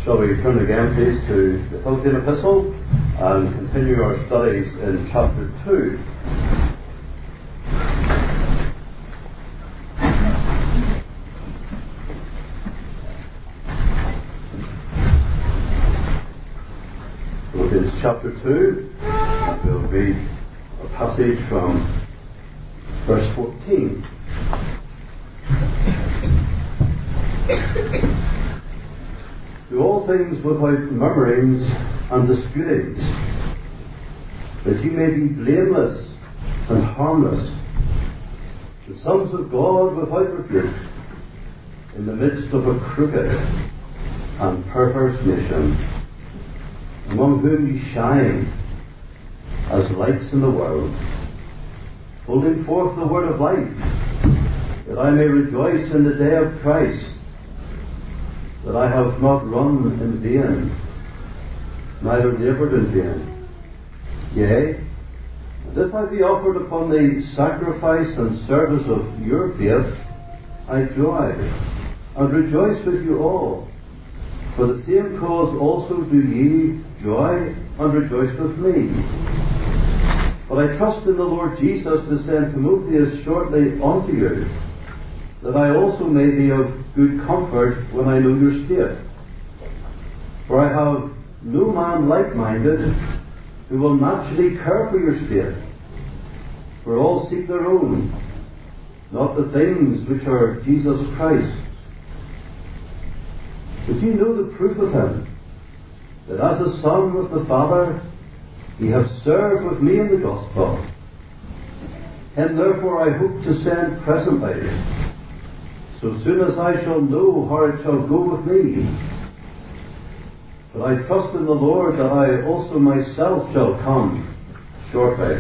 Shall we turn again, please, to the Philippian Epistle and continue our studies in chapter 2. Philippians chapter 2, and we'll read a passage from verse 14. Do all things without murmurings and disputings, that ye may be blameless and harmless, the sons of God without rebuke, in the midst of a crooked and perverse nation, among whom ye shine as lights in the world, holding forth the word of life, that I may rejoice in the day of Christ, that I have not run in vain, neither laboured in vain. Yea, and if I be offered upon the sacrifice and service of your faith, I joy and rejoice with you all. For the same cause also do ye joy and rejoice with me. But I trust in the Lord Jesus to send Timotheus shortly unto you, that I also may be of good comfort when I know your state. For I have no man like-minded who will naturally care for your state. For all seek their own, not the things which are Jesus Christ. But you know the proof of him, that as a son with the Father, he hath served with me in the gospel. Him therefore I hope to send presently, so soon as I shall know how it shall go with me. But I trust in the Lord that I also myself shall come shortly.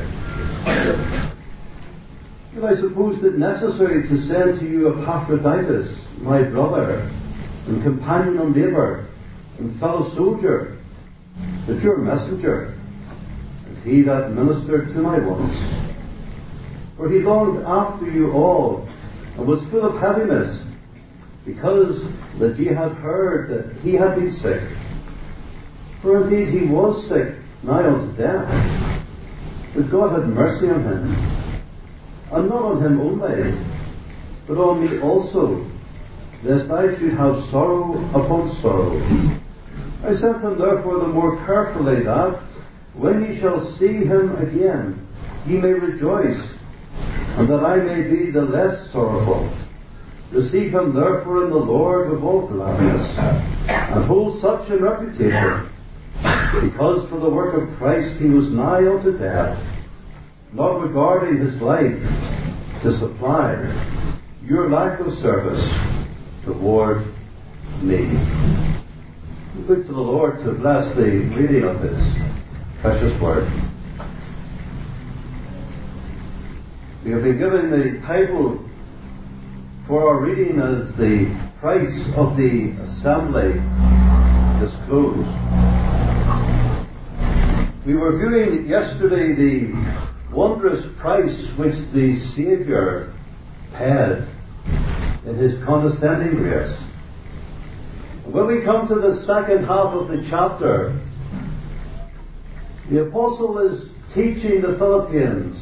But I supposed it necessary to send to you Epaphroditus, my brother, and companion on labour, and fellow soldier, but your messenger, and he that ministered to my wants. For he longed after you all, and was full of heaviness, because that ye had heard that he had been sick. For indeed he was sick, nigh unto death. But God had mercy on him, and not on him only, but on me also, lest I should have sorrow upon sorrow. I sent him therefore the more carefully, that, when ye shall see him again, ye may rejoice, and that I may be the less sorrowful. Receive him therefore in the Lord with all gladness, and hold such a reputation, because for the work of Christ he was nigh unto death, not regarding his life, to supply your lack of service toward me. We look to the Lord to bless the reading of his precious word. We have been given the title for our reading as the price of the assembly disclosed. We were viewing yesterday the wondrous price which the Saviour paid in his condescending grace. When we come to the second half of the chapter, the Apostle is teaching the Philippians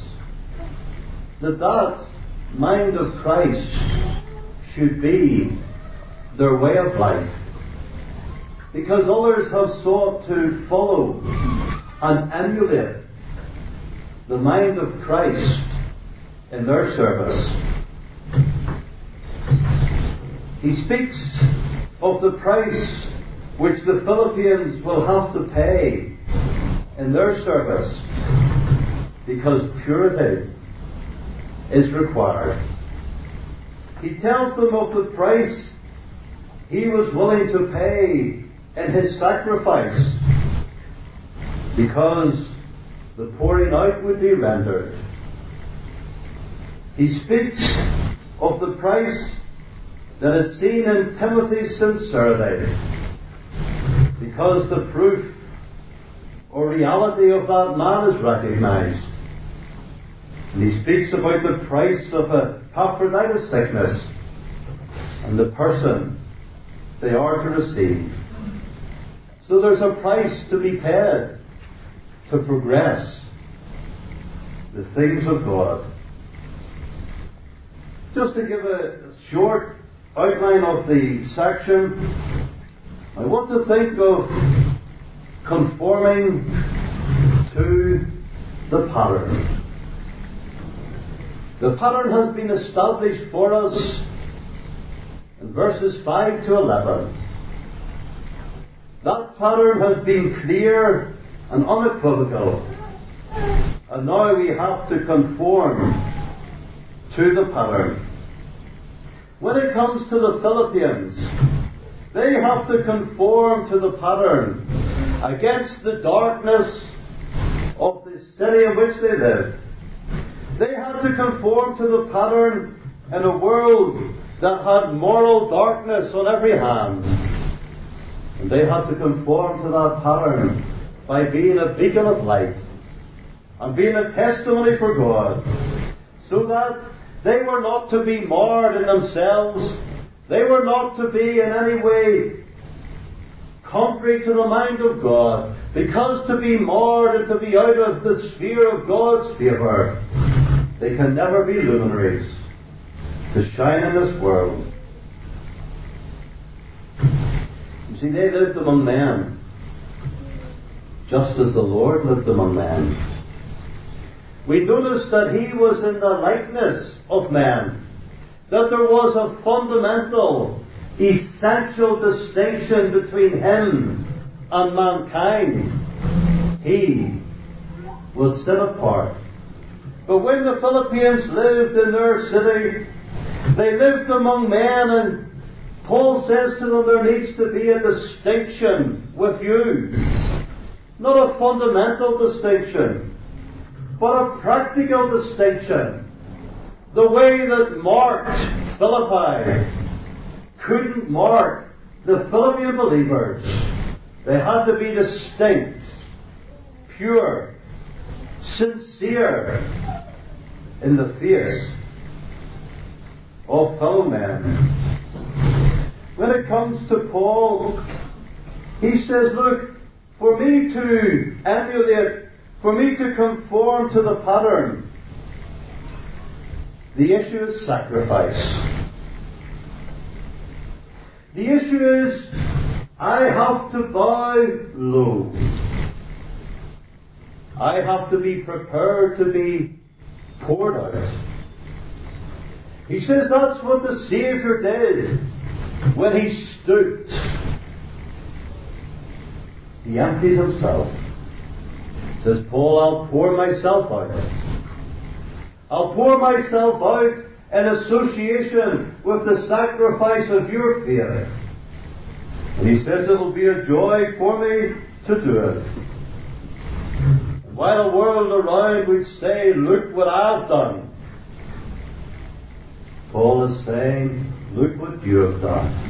that mind of Christ should be their way of life, because others have sought to follow and emulate the mind of Christ in their service. He speaks of the price which the Philippians will have to pay in their service, because purity is required. He tells them of the price he was willing to pay in his sacrifice, because the pouring out would be rendered. He speaks of the price that is seen in Timothy's sincerity, because the proof or reality of that man is recognized. And he speaks about the price of Epaphroditus' sickness and the person they are to receive. So there's a price to be paid to progress the things of God. Just to give a short outline of the section, I want to think of conforming to the pattern. The pattern has been established for us in verses 5 to 11. That pattern has been clear and unequivocal, and now we have to conform to the pattern. When it comes to the Philippians, they have to conform to the pattern against the darkness of the city in which they live. They had to conform to the pattern in a world that had moral darkness on every hand. And they had to conform to that pattern by being a beacon of light and being a testimony for God, so that they were not to be marred in themselves. They were not to be in any way contrary to the mind of God, because to be marred and to be out of the sphere of God's favour, they can never be luminaries to shine in this world. You see, they lived among men just as the Lord lived among men. We notice that He was in the likeness of man, that there was a fundamental, essential distinction between Him and mankind. He was set apart. But when the Philippians lived in their city, they lived among men, and Paul says to them there needs to be a distinction with you. Not a fundamental distinction, but a practical distinction. The way that marked Philippi couldn't mark the Philippian believers. They had to be distinct, pure, sincere in the face of fellow men. When it comes to Paul, he says, look, for me to emulate, for me to conform to the pattern, the issue is sacrifice. The issue is, I have to bow low. I have to be prepared to be poured out. He says that's what the Saviour did when He stooped. He emptied Himself. Says Paul, I'll pour myself out. I'll pour myself out in association with the sacrifice of your faith. And he says it'll be a joy for me to do it. And while the world around would say, look what I've done, Paul is saying, look what you have done.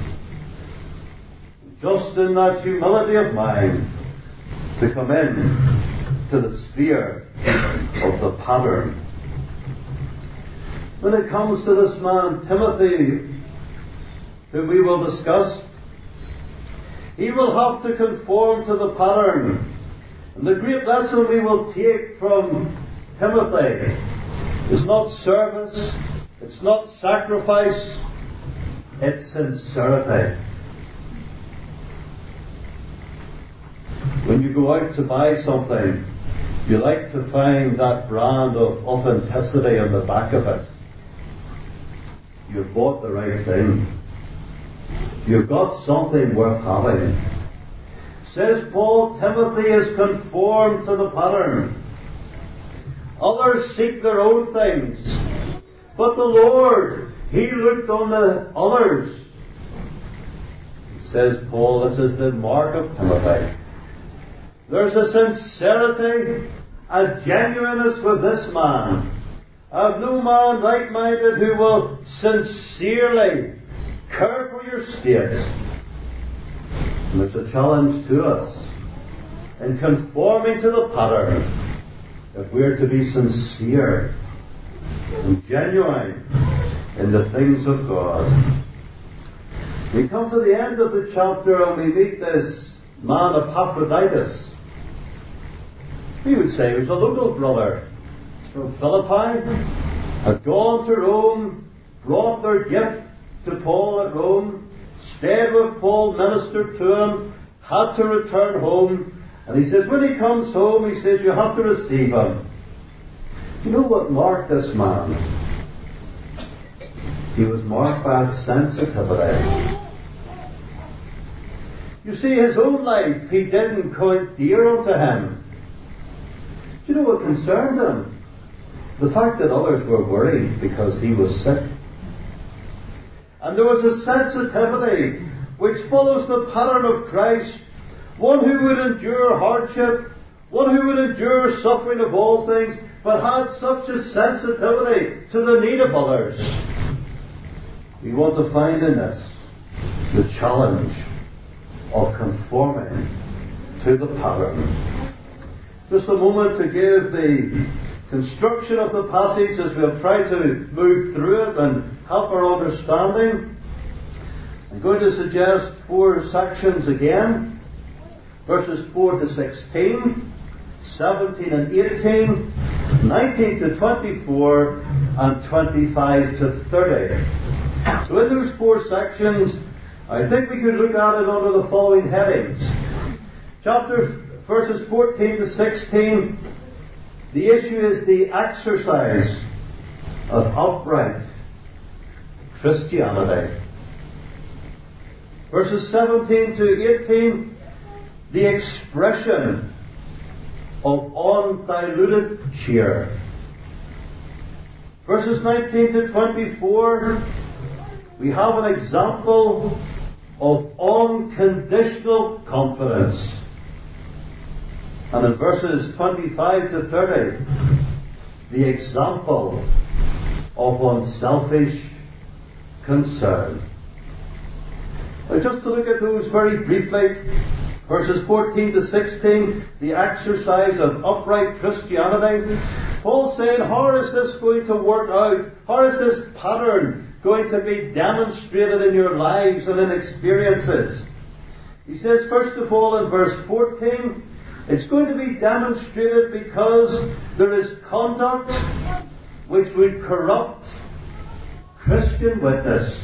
Just in that humility of mind, to come in to the sphere of the pattern. When it comes to this man, Timothy, whom we will discuss, he will have to conform to the pattern. And the great lesson we will take from Timothy is not service, it's not sacrifice, it's sincerity. When you go out to buy something, you like to find that brand of authenticity on the back of it. You've bought the right thing. You've got something worth having. Says Paul, Timothy is conformed to the pattern. Others seek their own things, but the Lord, He looked on the others. Says Paul, this is the mark of Timothy. There's a sincerity, a genuineness with this man. I have no man like-minded who will sincerely care for your state. And there's a challenge to us in conforming to the pattern, if we're to be sincere and genuine in the things of God. We come to the end of the chapter and we meet this man Epaphroditus. We would say he was a local brother from Philippi, had gone to Rome, brought their gift to Paul at Rome, stayed with Paul, ministered to him, had to return home, and he says when he comes home, he says you have to receive him. Do you know what marked this man? He was marked by sensitivity. You see, his own life he didn't count dear unto him. Do you know what concerned him? The fact that others were worried because he was sick. And there was a sensitivity which follows the pattern of Christ, one who would endure hardship, one who would endure suffering of all things, but had such a sensitivity to the need of others. We want to find in this the challenge of conforming to the pattern. Just a moment to give the construction of the passage as we'll try to move through it and help our understanding. I'm going to suggest 4 sections again. Verses 4 to 16, 17 and 18, 19 to 24, and 25 to 30. So in those 4 sections, I think we could look at it under the following headings. Verses 14 to 16, the issue is the exercise of upright Christianity. Verses 17 to 18, the expression of undiluted cheer. Verses 19 to 24, we have an example of unconditional confidence. And in verses 25 to 30, the example of unselfish concern. Now, just to look at those very briefly, verses 14 to 16, the exercise of upright Christianity. Paul's saying, how is this going to work out? How is this pattern going to be demonstrated in your lives and in experiences? He says, first of all, in verse 14, it's going to be demonstrated because there is conduct which would corrupt Christian witness.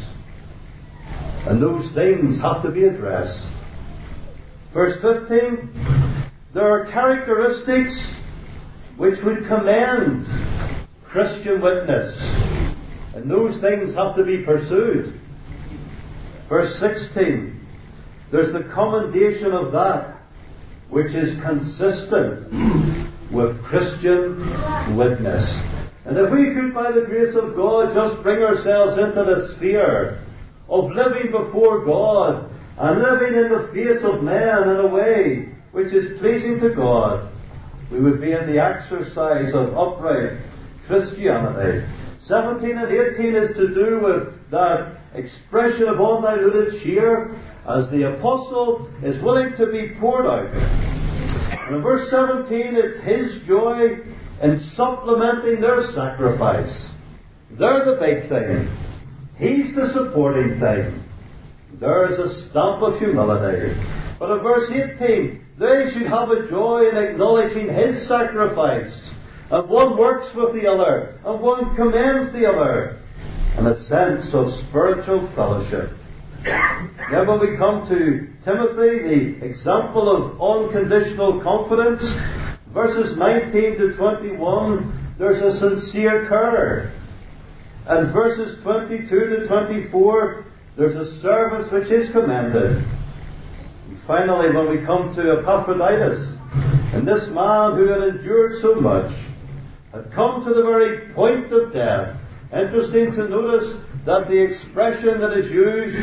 And those things have to be addressed. Verse 15, there are characteristics which would commend Christian witness. And those things have to be pursued. Verse 16, there's the commendation of that which is consistent with Christian witness. And if we could, by the grace of God, just bring ourselves into the sphere of living before God and living in the face of men in a way which is pleasing to God, we would be in the exercise of upright Christianity. 17 and 18 is to do with that expression of undiluted cheer as the apostle is willing to be poured out. And in verse 17, it's his joy in supplementing their sacrifice. They're the big thing. He's the supporting thing. There's a stamp of humility. But in verse 18, they should have a joy in acknowledging his sacrifice. And one works with the other, and one commends the other, in a sense of spiritual fellowship. Then when we come to Timothy, the example of unconditional confidence, verses 19 to 21, there's a sincere care. And verses 22 to 24, there's a service which is commended. And finally, when we come to Epaphroditus, and this man who had endured so much, had come to the very point of death. Interesting to notice that the expression that is used,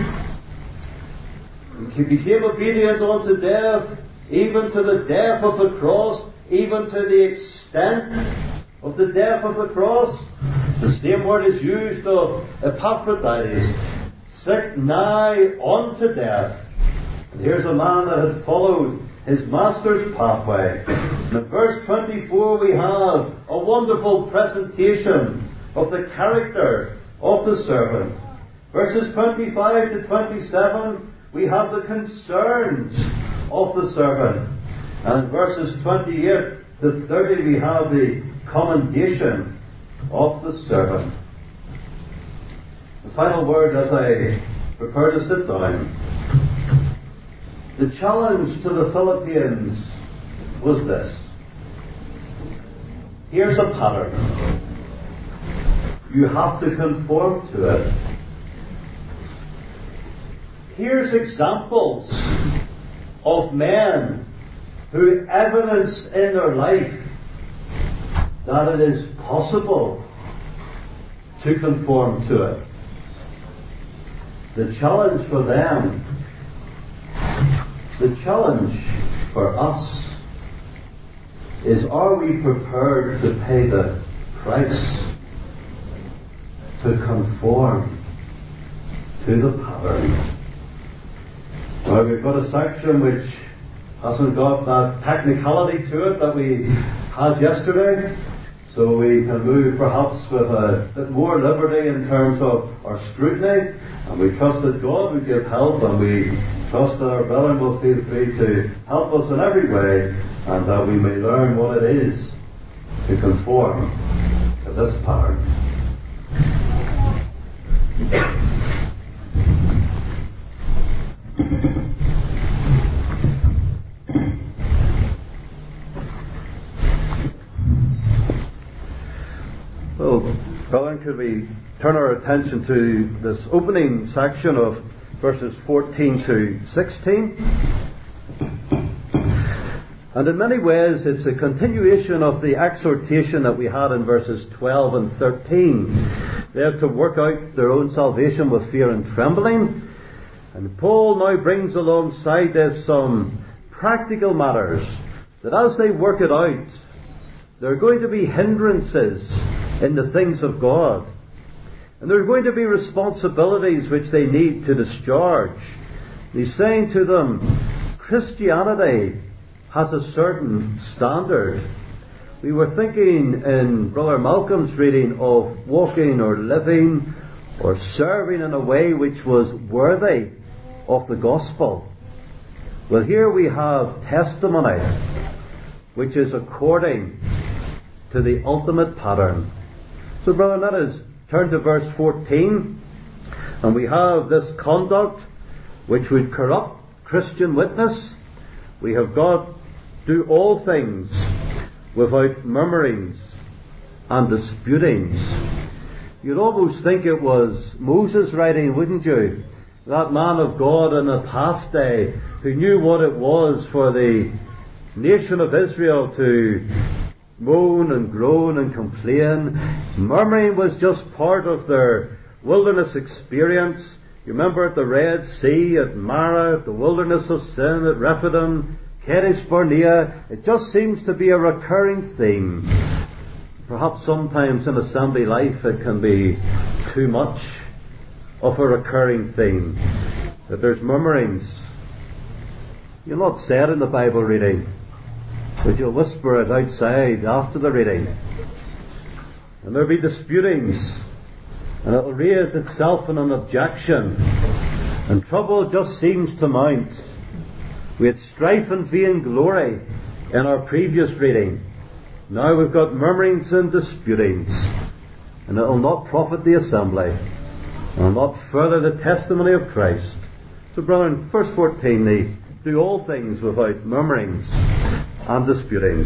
he became obedient unto death, even to the death of the cross, even to the extent of the death of the cross. It's the same word is used of Epaphroditus, sick nigh unto death. And here's a man that had followed his master's pathway. And in verse 24 we have a wonderful presentation of the character of the servant. Verses 25 to 27 we have the concerns of the servant. And in verses 28 to 30 we have the commendation of the servant. The final word as I prepare to sit down. The challenge to the Philippians was this. Here's a pattern. You have to conform to it. Here's examples of men who evidence in their life that it is possible to conform to it. The challenge for them, the challenge for us, is are we prepared to pay the price to conform to the pattern? Well, we've got a section which hasn't got that technicality to it that we had yesterday, so we can move perhaps with a bit more liberty in terms of our scrutiny, and we trust that God will give help, and we trust that our brethren will feel free to help us in every way, and that we may learn what it is to conform to this pattern. Well, brethren, could we turn our attention to this opening section of verses 14 to 16? And in many ways it's a continuation of the exhortation that we had in verses 12 and 13. They have to work out their own salvation with fear and trembling. And Paul now brings alongside this some practical matters that as they work it out, there are going to be hindrances in the things of God. And there are going to be responsibilities which they need to discharge. He's saying to them, Christianity has a certain standard. We were thinking in Brother Malcolm's reading of walking or living or serving in a way which was worthy of the gospel. Well, here we have testimony which is according to the ultimate pattern. So, brethren, let us turn to verse 14, and we have this conduct which would corrupt Christian witness. We have got do all things without murmurings and disputings. You'd almost think it was Moses writing, wouldn't you? That man of God in the past day who knew what it was for the nation of Israel to moan and groan and complain. Murmuring was just part of their wilderness experience. You remember at the Red Sea, at Marah, at the wilderness of Sin, at Rephidim, Kadesh Barnea. It just seems to be a recurring theme. Perhaps sometimes in assembly life it can be too much of a recurring theme. That there's murmurings. You'll not say it in the Bible reading, but you'll whisper it outside after the reading. And there'll be disputings, and it'll raise itself in an objection, and trouble just seems to mount. We had strife and vainglory in our previous reading. Now we've got murmurings and disputings, and it'll not profit the assembly, and will not further the testimony of Christ. So, brethren, verse 14, they do all things without murmurings and disputings.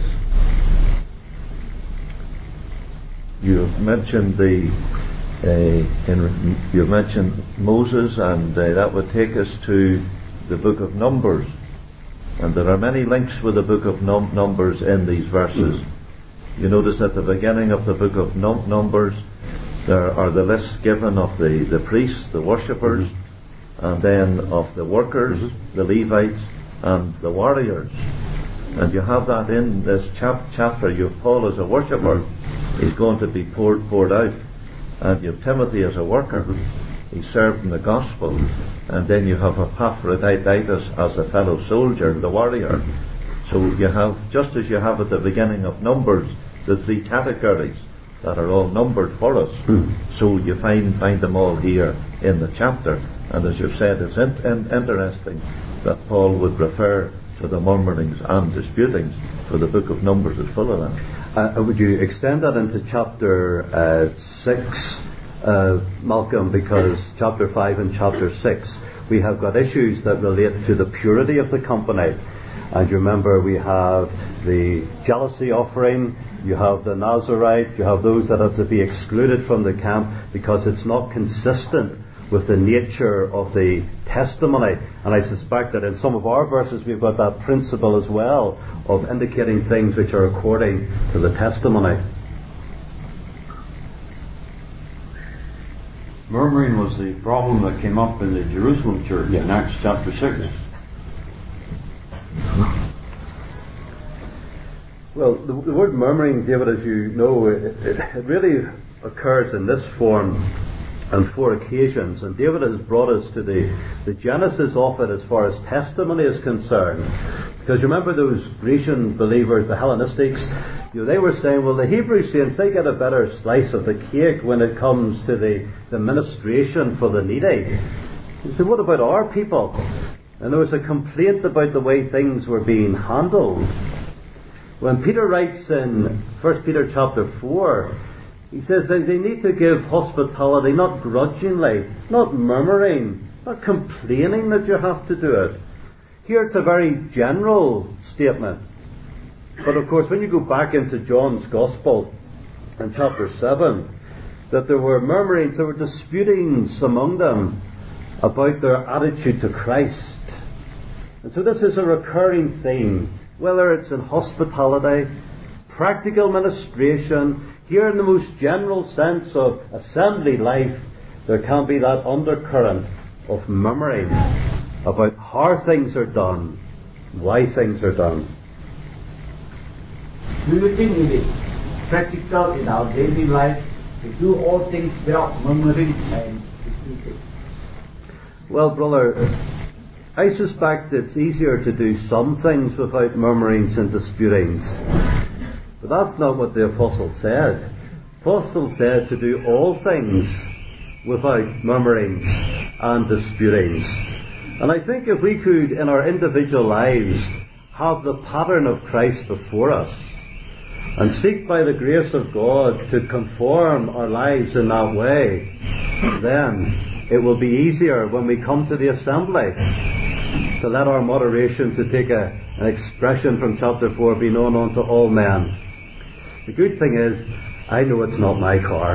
You've mentioned you've mentioned Moses, and that would take us to the book of Numbers. And there are many links with the book of Numbers in these verses. You notice at the beginning of the book of Numbers, there are the lists given of the priests, the worshippers, and then of the workers, the Levites, and the warriors. And you have that in this chapter. You have Paul as a worshipper. He's going to be poured out. And you have Timothy as a worker. He served in the gospel. And then you have Epaphroditus as a fellow soldier, the warrior. So you have, just as you have at the beginning of Numbers, the three categories that are all numbered for us. So you find them all here in the chapter. And as you've said, it's interesting that Paul would refer for the murmurings and disputings, for the book of Numbers is full of that. Would you extend that into chapter 6, Malcolm, because chapter 5 and chapter 6 we have got issues that relate to the purity of the company. And you remember we have the jealousy offering, you have the Nazirite, you have those that have to be excluded from the camp because it's not consistent with the nature of the testimony. And I suspect that in some of our verses we've got that principle as well of indicating things which are according to the testimony. Murmuring was the problem that came up in the Jerusalem church in Acts chapter 6. Well, the word murmuring, David, as you know, it really occurs in this form on 4 occasions. And David has brought us to the genesis of it as far as testimony is concerned. Because you remember those Grecian believers, the Hellenistics, they were saying, well, the Hebrew saints, they get a better slice of the cake when it comes to the ministration for the needy. He said, what about our people? And there was a complaint about the way things were being handled. When Peter writes in 1 Peter chapter 4, he says that they need to give hospitality, not grudgingly, not murmuring, not complaining that you have to do it. Here it's a very general statement. But of course, when you go back into John's Gospel in chapter 7, that there were murmurings, there were disputings among them about their attitude to Christ. And so this is a recurring theme, whether it's in hospitality, practical ministration, here in the most general sense of assembly life, there can be that undercurrent of murmuring about how things are done, why things are done. Do you think it is practical in our daily life to do all things without murmuring and disputing? Well, brother, I suspect it's easier to do some things without murmurings and disputings. But that's not what the Apostle said. The Apostle said to do all things without murmurings and disputings. And I think if we could, in our individual lives, have the pattern of Christ before us, and seek by the grace of God to conform our lives in that way, then it will be easier when we come to the assembly to let our moderation, to take an expression from chapter 4, be known unto all men. The good thing is, I know it's not my car.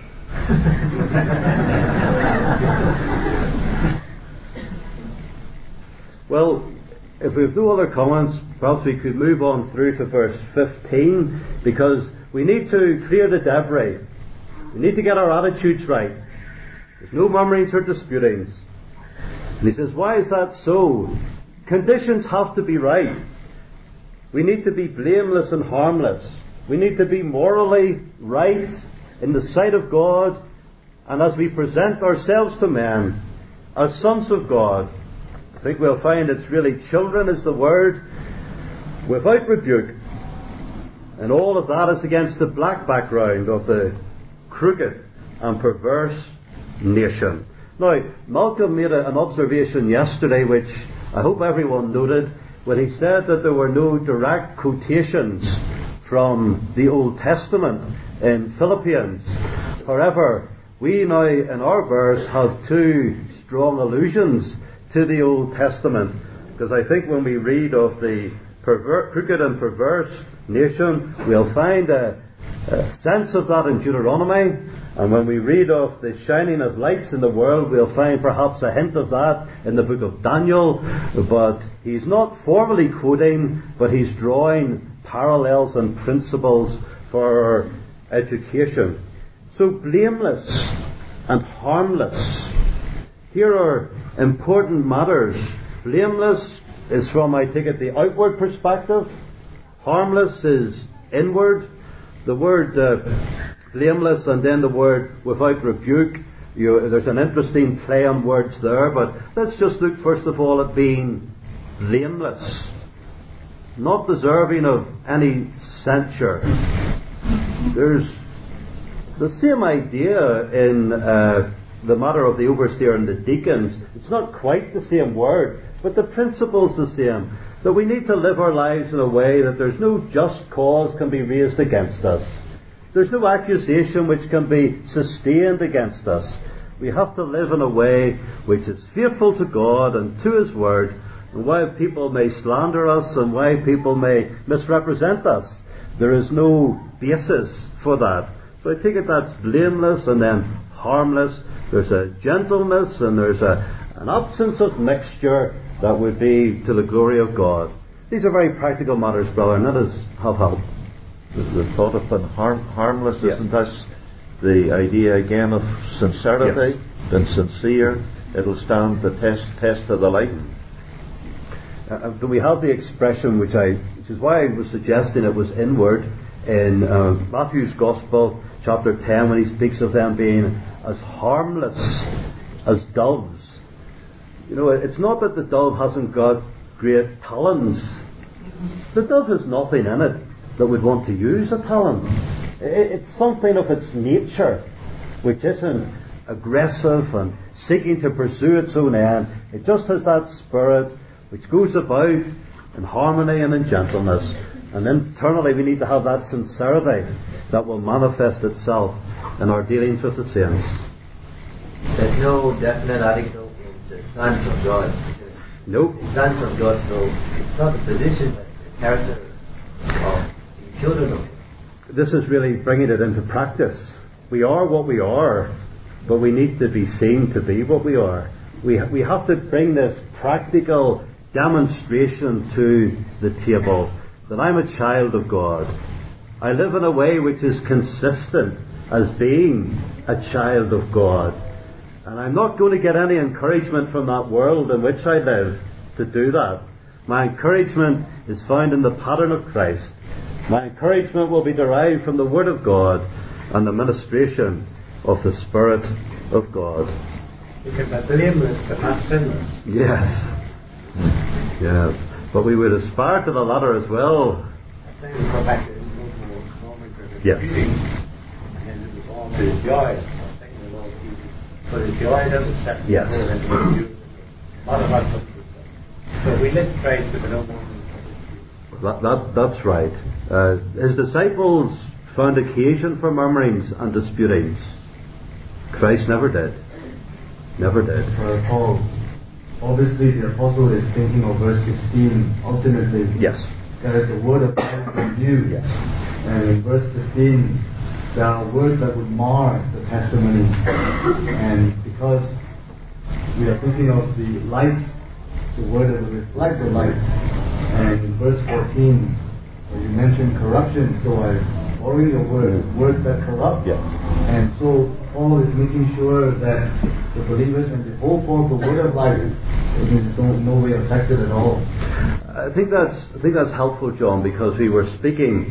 Well, if we have no other comments, perhaps we could move on through to verse 15, because we need to clear the debris. We need to get our attitudes right. There's no murmurings or disputings. And he says, why is that so? Conditions have to be right. We need to be blameless and harmless. We need to be morally right in the sight of God, and as we present ourselves to men as sons of God, I think we'll find it's really children is the word, without rebuke. And all of that is against the black background of the crooked and perverse nation. Now, Malcolm made an observation yesterday which I hope everyone noted, when he said that there were no direct quotations from the Old Testament in Philippians. However, we now in our verse have 2 strong allusions to the Old Testament, because I think when we read of the crooked and perverse nation, we'll find a sense of that in Deuteronomy, and when we read of the shining of lights in the world, we'll find perhaps a hint of that in the book of Daniel. But he's not formally quoting, but he's drawing parallels and principles for our education. So blameless and harmless. Here are important matters. Blameless is from, I take it, the outward perspective. Harmless is inward. The word blameless and then the word without rebuke. There's an interesting play on words there, but let's just look first of all at being blameless. Not deserving of any censure. There's the same idea in the matter of the overseer and the deacons. It's not quite the same word, but the principle's the same. that we need to live our lives in a way that there's no just cause can be raised against us. There's no accusation which can be sustained against us. We have to live in a way which is faithful to God and to His Word, and while people may slander us and while people may misrepresent us, there is no basis for that. So I take it that's blameless and then harmless. There's a gentleness and there's an absence of mixture that would be to the glory of God. These are very practical matters, brother, and let us have help. The thought of being harmless, isn't that the idea again of sincerity? Being sincere, it'll stand the test of the light. We have the expression which is why I was suggesting it was inward in Matthew's Gospel, chapter 10, when he speaks of them being as harmless as doves. You know, it's not that the dove hasn't got great talons. The dove has nothing in it that would want to use a talon. It's something of its nature which isn't aggressive and seeking to pursue its own end. It just has that spirit which goes about in harmony and in gentleness. And internally we need to have that sincerity that will manifest itself in our dealings with the saints. There's no definite article in the sons of God. Nope. Sons of God, so it's not the position but the character of the children of God. This is really bringing it into practice. We are what we are, but we need to be seen to be what we are. We have to bring this practical demonstration to the table that I'm a child of God. I live in a way which is consistent as being a child of God. And I'm not going to get any encouragement from that world in which I live to do that. My encouragement is found in the pattern of Christ. My encouragement will be derived from the Word of God and the ministration of the Spirit of God. You can be blameless but not sinless. Yes. Yes. But we would aspire to the latter as well. I think we go back to the Yes. and it was all for the joy. For the joy doesn't set Yes. So we let Christ to no more. That's right. His disciples found occasion for murmurings and disputings. Christ never did. Never did. For Paul, obviously the apostle is thinking of verse 16 ultimately. Yes. That is the word of God from you. Yes. And in verse 15, there are words that would mar the testimony. And because we are thinking of the lights, the word that would reflect the light. And in verse 14, you mentioned corruption, so I borrowing your words that corrupt. Yes. And so Paul is making sure that the believers, when they hold forth the word of life, it is in no way affected at all. I think that's helpful, John, because we were speaking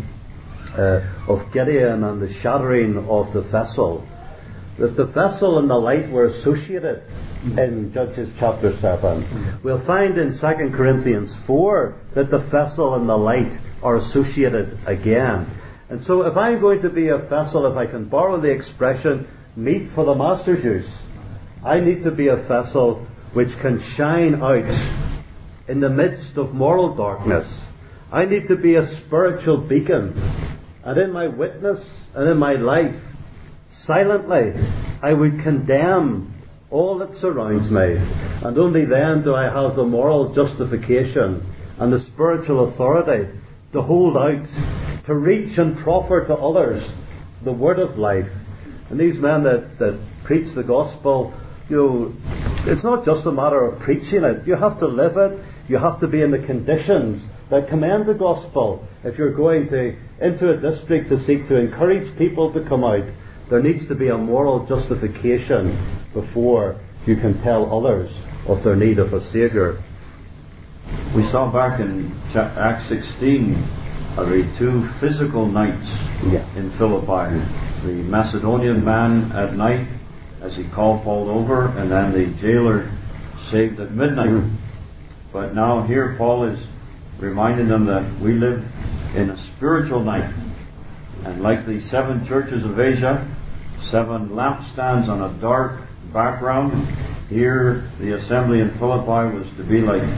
of Gideon and the shattering of the vessel. That the vessel and the light were associated in Judges chapter 7. We'll find in 2 Corinthians 4 that the vessel and the light are associated again. And so if I'm going to be a vessel, if I can borrow the expression, meet for the master's use, I need to be a vessel which can shine out in the midst of moral darkness. I need to be a spiritual beacon. And in my witness and in my life, silently, I would condemn all that surrounds me. And only then do I have the moral justification and the spiritual authority to hold out, to reach and proffer to others the word of life. And these men that preach the gospel, it's not just a matter of preaching it. You have to live it. You have to be in the conditions that commend the gospel. If you're going into a district to seek to encourage people to come out, there needs to be a moral justification before you can tell others of their need of a Saviour. We saw back in Acts 16 the two physical nights in Philippi. The Macedonian man at night, as he called Paul over, and then the jailer saved at midnight. But now here Paul is reminding them that we live in a spiritual night. And like the 7 churches of Asia, 7 lampstands on a dark background, here the assembly in Philippi was to be like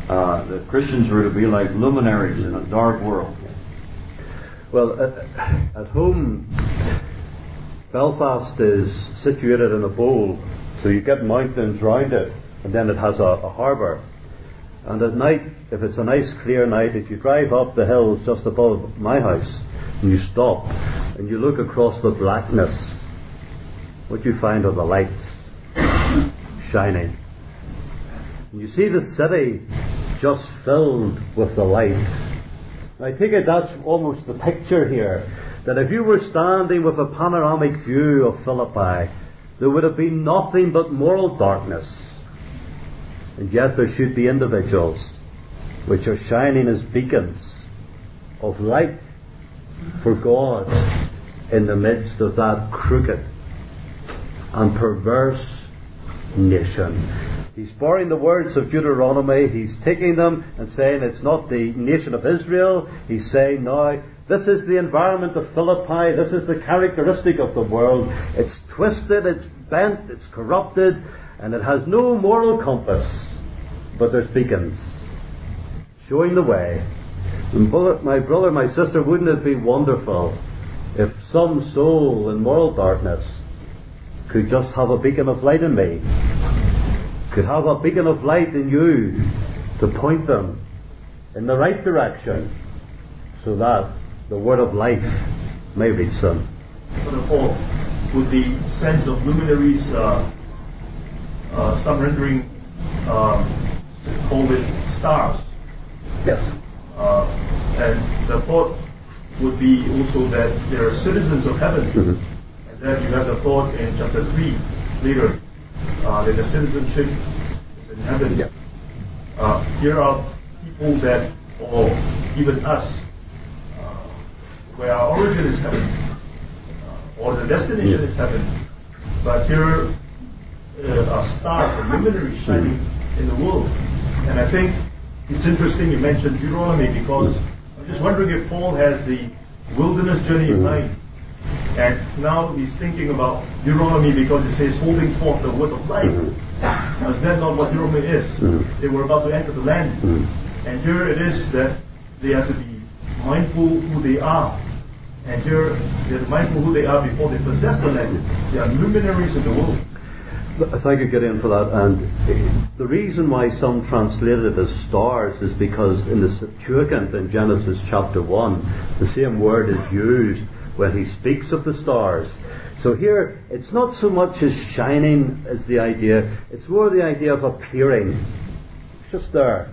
the Christians were to be like luminaries in a dark world. Well, at home, Belfast is situated in a bowl, so you get mountains round it, and then it has a harbour. And at night, if it's a nice clear night, if you drive up the hills just above my house, and you stop, and you look across the blackness, what you find are the lights shining. And you see the city just filled with the light. I take it that's almost the picture here, that if you were standing with a panoramic view of Philippi, there would have been nothing but moral darkness. And yet there should be individuals which are shining as beacons of light for God in the midst of that crooked and perverse nation. He's borrowing the words of Deuteronomy. He's taking them and saying it's not the nation of Israel. He's saying now, this is the environment of Philippi. This is the characteristic of the world. It's twisted, it's bent, it's corrupted, and it has no moral compass. But there's beacons showing the way. And my brother, my sister, wouldn't it be wonderful if some soul in moral darkness could just have a beacon of light in me? Could have a beacon of light in you to point them in the right direction so that the word of life may reach them. Brother Paul, with the sense of luminaries, some rendering call it stars. Yes. And the thought would be also that there are citizens of heaven. Mm-hmm. And then you have the thought in chapter 3 later. That the citizenship is in heaven. Yeah. Here are people that, or even us, where our origin is heaven, or the destination is heaven. But here are stars and luminaries shining in the world. And I think it's interesting you mentioned Deuteronomy, because I'm just wondering if Paul has the wilderness journey in mind. And now he's thinking about Deuteronomy because it says holding forth the word of life. Is that not what Deuteronomy is? They were about to enter the land. And here it is that they have to be mindful who they are. And here they're mindful who they are before they possess the land. They are luminaries in the world. Thank you, Gideon, for that. And the reason why some translate it as stars is because in the Septuagint in Genesis chapter 1, the same word is used when he speaks of the stars. So here, it's not so much as shining as the idea, it's more the idea of appearing. It's just there.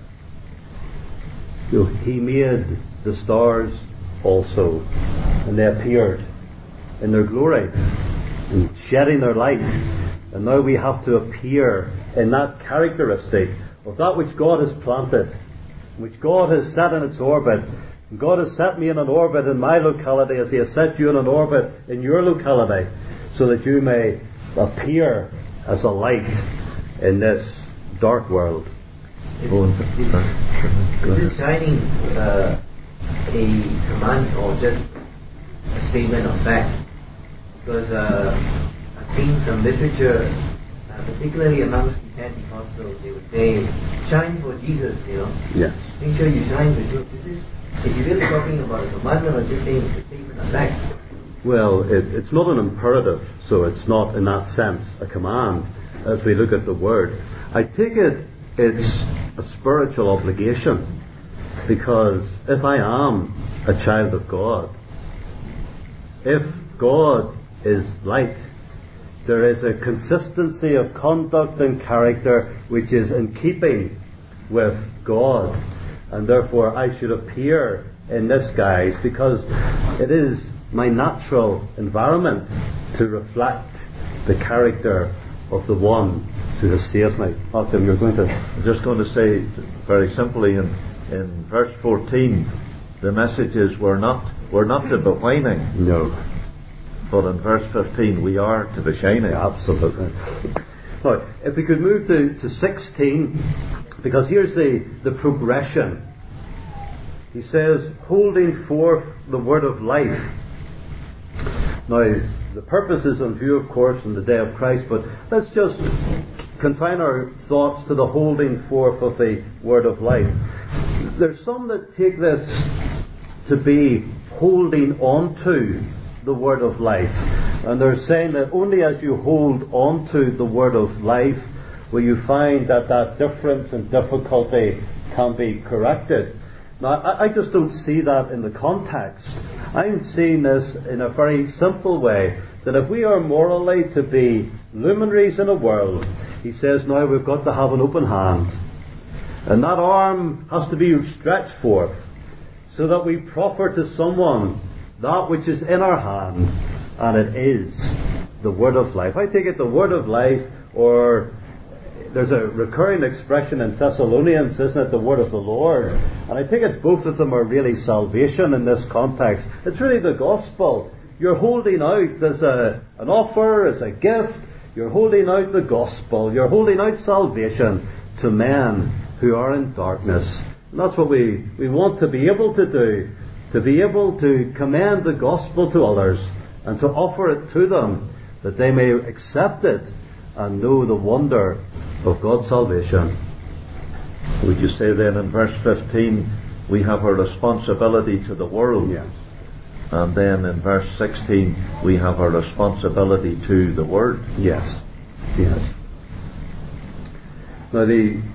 He made the stars also, and they appeared in their glory, and shedding their light. And now we have to appear in that characteristic of that which God has planted, which God has set in its orbit. God has set me in an orbit in my locality as He has set you in an orbit in your locality, so that you may appear as a light in this dark world. Is this shining a command or just a statement of fact? Because I've seen some literature, particularly amongst the Pentecostals, they would say, shine for Jesus, Yes. Make sure you shine for Jesus. Is he really talking about a commandment or just saying it's a statement of fact? Well, it's not an imperative, so it's not in that sense a command as we look at the word. I take it's a spiritual obligation, because if I am a child of God, if God is light, there is a consistency of conduct and character which is in keeping with God. And therefore I should appear in this guise, because it is my natural environment to reflect the character of the one who has saved me. Malcolm, you're going to... I'm just going to say very simply in verse 14, the message is we're not to be whining. No. But in verse 15 we are to be shining. Absolutely. Now, if we could move to 16, because here's the progression. He says, holding forth the word of life. Now, the purpose is on view, of course, in the day of Christ, but let's just confine our thoughts to the holding forth of the word of life. There's some that take this to be holding on to the word of life. And they're saying that only as you hold on to the word of life will you find that difference and difficulty can be corrected. Now, I just don't see that in the context. I'm seeing this in a very simple way, that if we are morally to be luminaries in a world, he says now we've got to have an open hand. And that arm has to be stretched forth, so that we proffer to someone that which is in our hand, and it is the word of life. I take it the word of life, or there's a recurring expression in Thessalonians, isn't it, the word of the Lord? And I think it both of them are really salvation in this context. It's really the gospel. You're holding out as an offer, as a gift. You're holding out the gospel. You're holding out salvation to men who are in darkness. And that's what we want to be able to do, to be able to commend the gospel to others and to offer it to them, that they may accept it and know the wonder of God's salvation. Would you say then in verse 15 we have a responsibility to the world? Yes. And then in verse 16 we have a responsibility to the Word? Yes. Yes. Now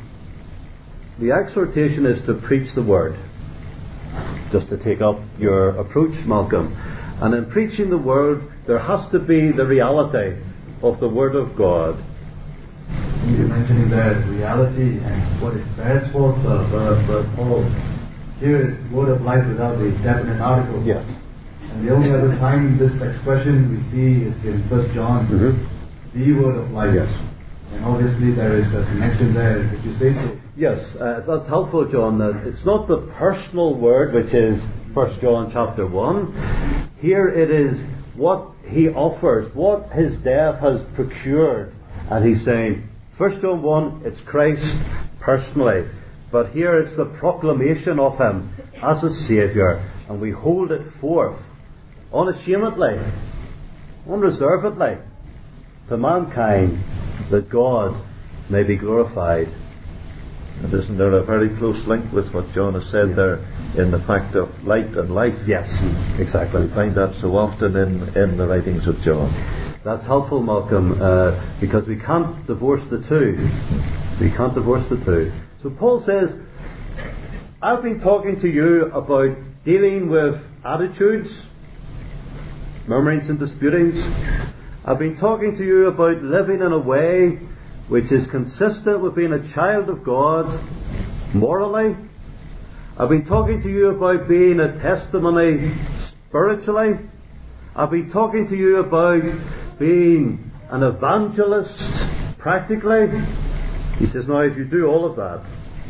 the exhortation is to preach the Word. Just to take up your approach, Malcolm. And in preaching the Word there has to be the reality of the Word of God. You're mentioning the reality and what it bears forth, Brother Paul. Here is word of life without the definite article. Yes. And the only other time this expression we see is in 1 John, the word of life. Yes. And obviously there is a connection there. Did you say so? Yes, that's helpful, John. It's not the personal word, which is 1 John chapter 1. Here it is what he offers, what his death has procured. And he's saying, 1 John 1, it's Christ personally. But here it's the proclamation of him as a Saviour. And we hold it forth unashamedly, unreservedly to mankind, that God may be glorified. And isn't there a very close link with what John has said there in the fact of light and life? Yes, exactly. We find that so often in the writings of John. That's helpful, Malcolm, because we can't divorce the two. We can't divorce the two. So Paul says, I've been talking to you about dealing with attitudes, murmurings and disputings. I've been talking to you about living in a way which is consistent with being a child of God morally. I've been talking to you about being a testimony spiritually. I've been talking to you about being an evangelist practically. He says, now if you do all of that,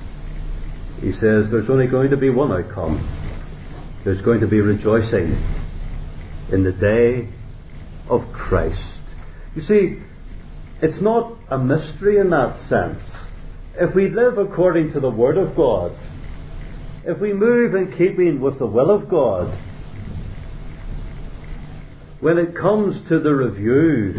he says there's only going to be one outcome. There's going to be rejoicing in the day of Christ. You see, it's not a mystery in that sense. If we live according to the Word of God, if we move in keeping with the will of God, when it comes to the review,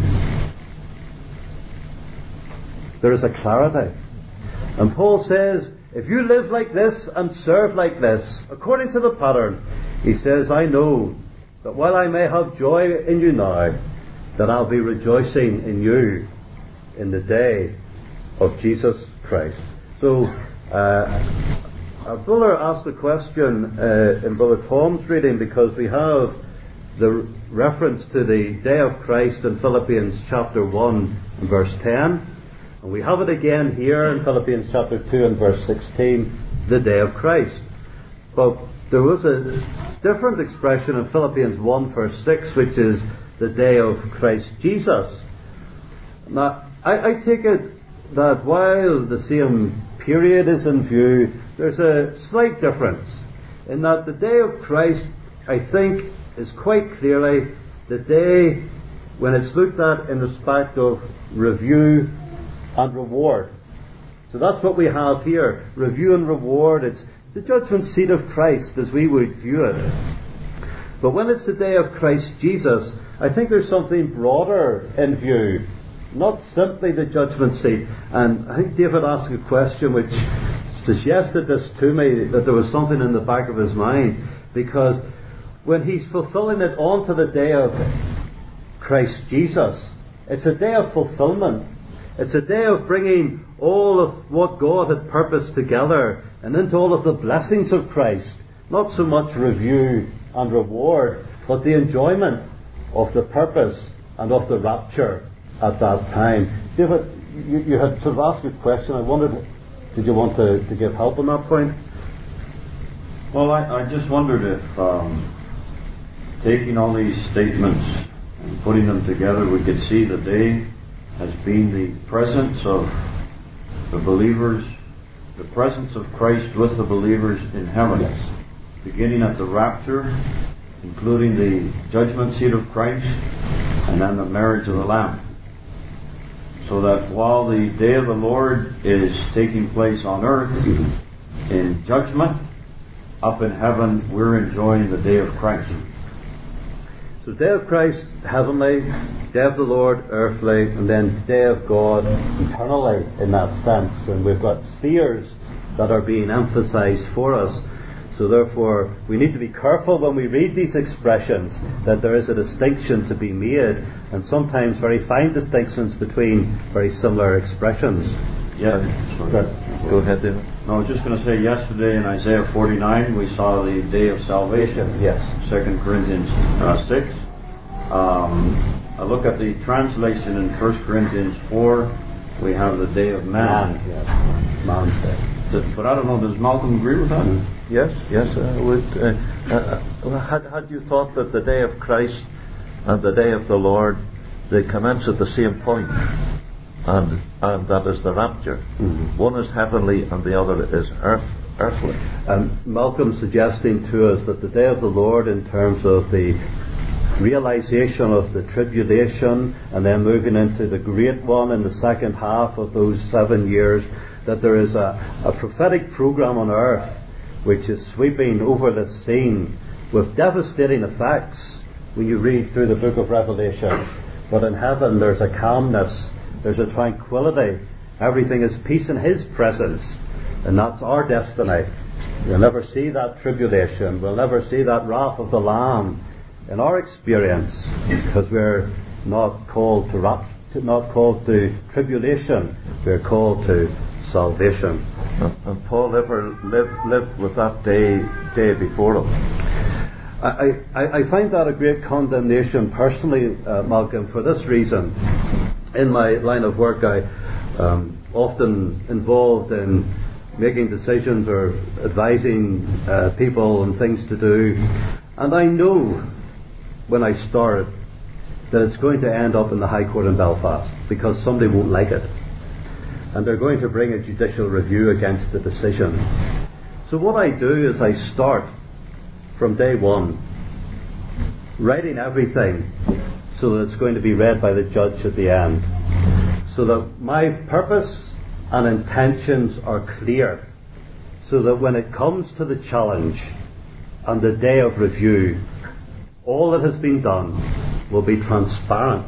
there is a clarity. And Paul says, if you live like this and serve like this, according to the pattern, he says, I know that while I may have joy in you now, that I'll be rejoicing in you in the day of Jesus Christ. So, our brother asked a question in Brother Tom's reading, because we have the reference to the day of Christ in Philippians chapter 1 and verse 10. And we have it again here in Philippians chapter 2 and verse 16, the day of Christ. But there was a different expression in Philippians 1 verse 6, which is the day of Christ Jesus. Now, I take it that while the same period is in view, there's a slight difference in that the day of Christ, I think, is quite clearly the day when it's looked at in respect of review and reward. So that's what we have here, review and reward. It's the judgment seat of Christ as we would view it. But when it's the day of Christ Jesus, I think there's something broader in view. not simply the judgment seat. And I think David asked a question which suggested this to me, that there was something in the back of his mind, because when he's fulfilling it onto the day of Christ Jesus, it's a day of fulfillment. It's a day of bringing all of what God had purposed together and into all of the blessings of Christ. Not so much review and reward, but the enjoyment of the purpose and of the rapture at that time. David, you had sort of asked a question. I wondered, did you want to give help on that point? Well, I just wondered if taking all these statements and putting them together, we could see the day as being the presence of the believers, the presence of Christ with the believers in heaven, beginning at the rapture, including the judgment seat of Christ, and then the marriage of the Lamb. So that while the day of the Lord is taking place on earth in judgment, up in heaven we're enjoying the day of Christ. So day of Christ, heavenly, day of the Lord, earthly, and then day of God, eternally, in that sense. And we've got spheres that are being emphasized for us. So therefore, we need to be careful when we read these expressions that there is a distinction to be made, and sometimes very fine distinctions between very similar expressions. Yeah. Go ahead, David. No, I was just going to say, yesterday in Isaiah 49 we saw the day of salvation. Yes. 2 Corinthians 6. I look at the translation in 1 Corinthians 4. We have the day of man. Yes. Man's day. But I don't know, does Malcolm agree with that? Yes, I would. Had you thought that the day of Christ and the day of the Lord, they commence at the same point, and that is the rapture. One is heavenly and the other is earthly. Malcolm suggesting to us that the day of the Lord, in terms of the realization of the tribulation and then moving into the great one in the second half of those 7 years, that there is a prophetic program on earth which is sweeping over the scene with devastating effects when you read through the book of Revelation. But in heaven there's a calmness, there's a tranquility, everything is peace in His presence, and that's our destiny. We'll never see that tribulation, we'll never see that wrath of the Lamb in our experience, because we're not called to tribulation, we're called to salvation. And Paul ever lived with that day before him. I find that a great condemnation personally, Malcolm, for this reason. In my line of work, I often involved in making decisions or advising people on things to do, and I know when I start that it's going to end up in the High Court in Belfast, because somebody won't like it. And they're going to bring a judicial review against the decision. So what I do is I start from day one, writing everything so that it's going to be read by the judge at the end. So that my purpose and intentions are clear. So that when it comes to the challenge and the day of review, all that has been done will be transparent.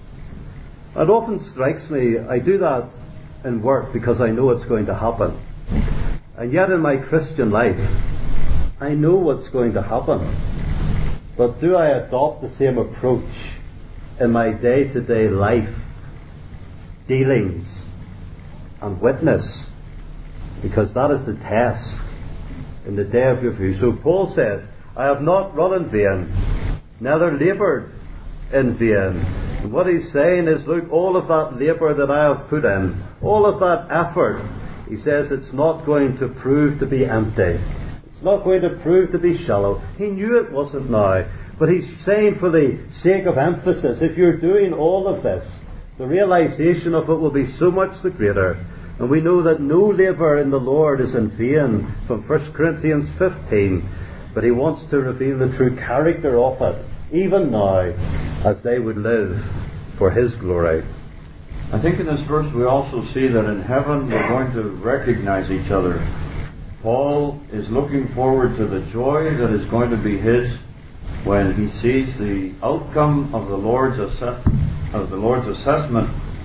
It often strikes me, I do that in work because I know it's going to happen. And yet in my Christian life, I know what's going to happen. But do I adopt the same approach in my day-to-day life, dealings, and witness? Because that is the test in the day of review. So Paul says, I have not run in vain, neither laboured in vain. And what he's saying is, look, all of that labour that I have put in, all of that effort, he says it's not going to prove to be empty. It's not going to prove to be shallow. He knew it wasn't now. But he's saying, for the sake of emphasis, if you're doing all of this, the realization of it will be so much the greater. And we know that no labour in the Lord is in vain, from 1 Corinthians 15. But he wants to reveal the true character of it, even now, as they would live for His glory. I think in this verse we also see that in heaven we're going to recognize each other. Paul is looking forward to the joy that is going to be his when he sees the outcome of the Lord's assessment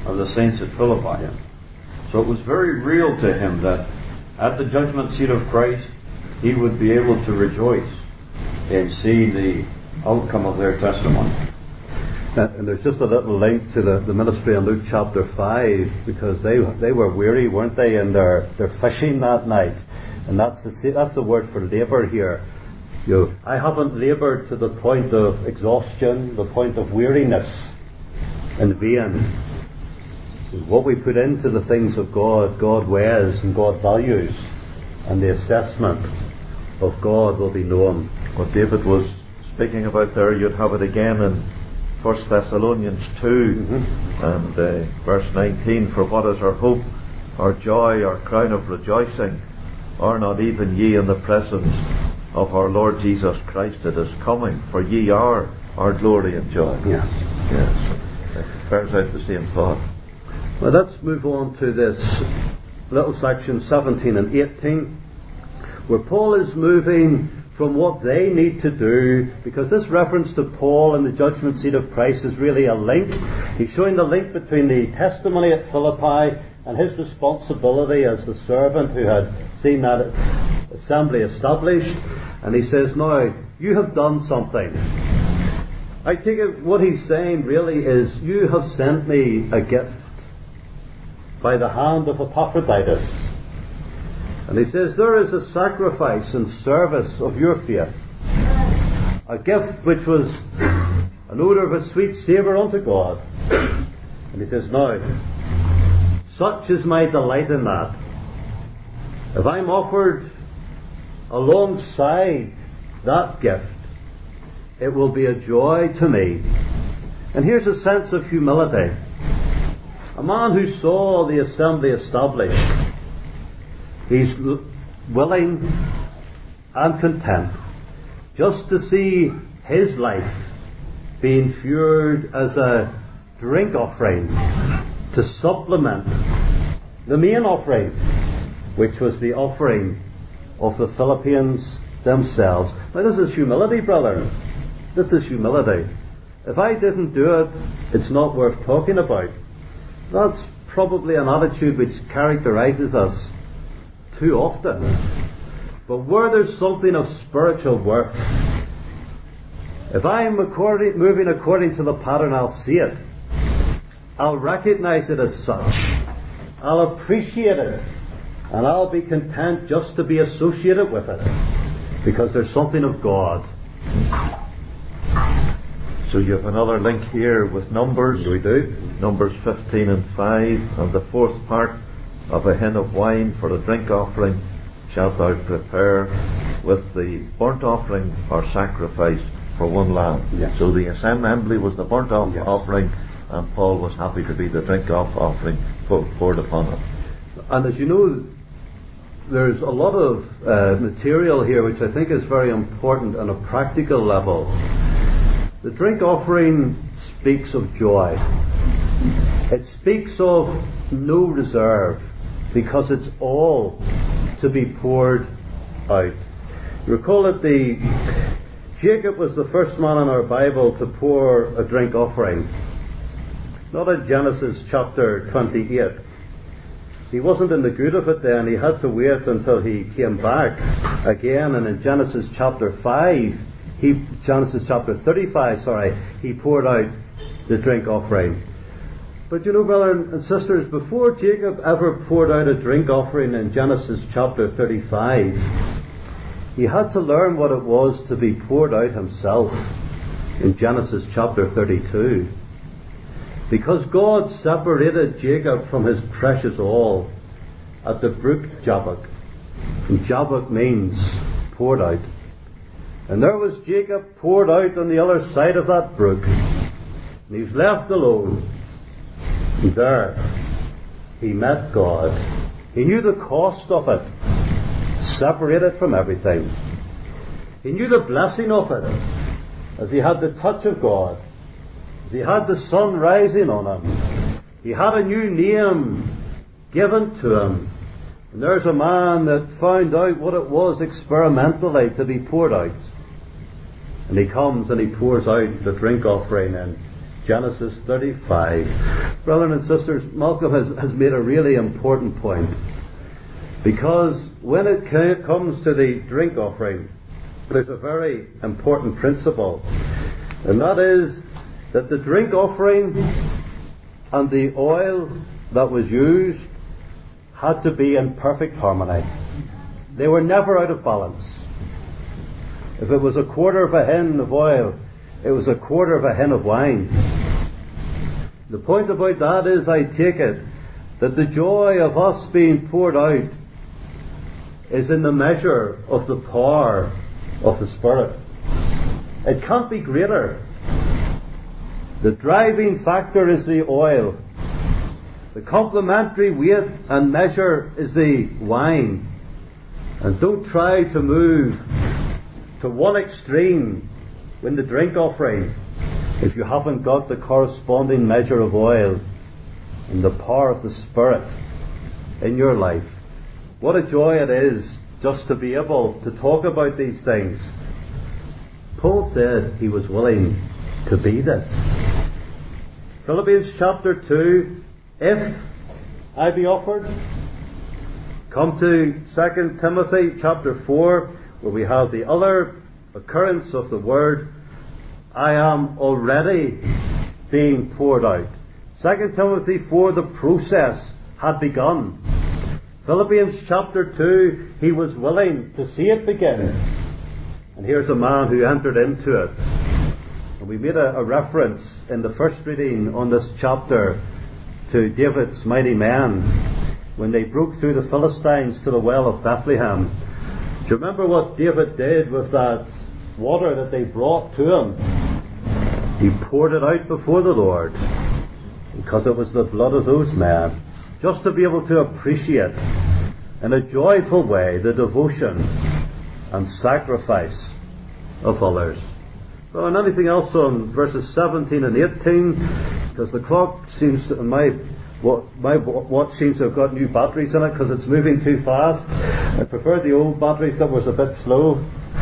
of the saints at Philippi. So it was very real to him that at the judgment seat of Christ, he would be able to rejoice and see the outcome of their testimony. And there's just a little link to the ministry in Luke chapter 5, because they were weary, weren't they, in their fishing that night. And that's the word for labour here. I haven't laboured to the point of exhaustion, the point of weariness in vain. What we put into the things of God, God weighs and God values, and the assessment of God will be known. What David was speaking about there, you'd have it again in 1 Thessalonians 2 and verse 19. For what is our hope, our joy, our crown of rejoicing? Are not even ye in the presence of our Lord Jesus Christ at His coming? For ye are our glory and joy. Yes. It bears out the same thought. Well, let's move on to this little section 17 and 18, where Paul is moving from what they need to do, because this reference to Paul and the judgment seat of Christ is really a link. He's showing the link between the testimony at Philippi and his responsibility as the servant who had seen that assembly established. And he says, now, you have done something. I take it what he's saying really is, you have sent me a gift by the hand of Epaphroditus. And he says, there is a sacrifice and service of your faith, a gift which was an odour of a sweet savour unto God. And he says, now, such is my delight in that. If I'm offered alongside that gift, it will be a joy to me. And here's a sense of humility. A man who saw the assembly established, he's willing and content just to see his life being fured as a drink offering to supplement the main offering, which was the offering of the Philippians themselves. Now, this is humility, brother. This is humility. If I didn't do it, it's not worth talking about. That's probably an attitude which characterizes us too often. But where there's something of spiritual worth, if I'm moving according to the pattern, I'll see it. I'll recognize it as such. I'll appreciate it. And I'll be content just to be associated with it, because there's something of God. So you have another link here with Numbers. We do. Numbers 15 and 5. And the fourth part of a hin of wine for a drink offering shalt thou prepare with the burnt offering or sacrifice for one lamb. Yes. So the assembly was the burnt offering, and Paul was happy to be the drink offering poured upon it. And as you know, there's a lot of material here which I think is very important on a practical level. The drink offering speaks of joy. It speaks of no reserve, because it's all to be poured out. You recall that Jacob was the first man in our Bible to pour a drink offering. Not in Genesis chapter 28. He wasn't in the good of it then. He had to wait until he came back again. And in Genesis chapter 35, he poured out the drink offering. But you know, brother and sisters, before Jacob ever poured out a drink offering in Genesis chapter 35, he had to learn what it was to be poured out himself in Genesis chapter 32. Because God separated Jacob from his precious all at the brook Jabbok. And Jabbok means poured out. And there was Jacob poured out on the other side of that brook. And he was left alone. And there he met God. He knew the cost of it, separated from everything. He knew the blessing of it, as he had the touch of God, as he had the sun rising on him. He had a new name given to him. And there's a man that found out what it was experimentally to be poured out. And he comes and he pours out the drink offering, and Genesis 35. Brothers and sisters, Malcolm has made a really important point. Because when it comes to the drink offering, there's a very important principle. And that is that the drink offering and the oil that was used had to be in perfect harmony. They were never out of balance. If it was a quarter of a hin of oil, it was a quarter of a hin of wine. The point about that is, I take it, that the joy of us being poured out is in the measure of the power of the Spirit. It can't be greater. The driving factor is the oil. The complementary weight and measure is the wine. And don't try to move to one extreme in the drink offering if you haven't got the corresponding measure of oil and the power of the Spirit in your life. What a joy it is just to be able to talk about these things. Paul said he was willing to be this. Philippians chapter 2, if I be offered. Come to 2 Timothy chapter 4, where we have the other occurrence of the word, I am already being poured out. 2 Timothy 4, the process had begun. Philippians chapter 2, he was willing to see it begin. And here's a man who entered into it. And we made a reference in the first reading on this chapter to David's mighty men when they broke through the Philistines to the well of Bethlehem. Do you remember what David did with that water that they brought to him? He poured it out before the Lord because it was the blood of those men. Just to be able to appreciate in a joyful way the devotion and sacrifice of others. Well, and anything else on verses 17 and 18? Because the clock seems, my watch seems to have got new batteries in it because it's moving too fast. I prefer the old batteries that was a bit slow.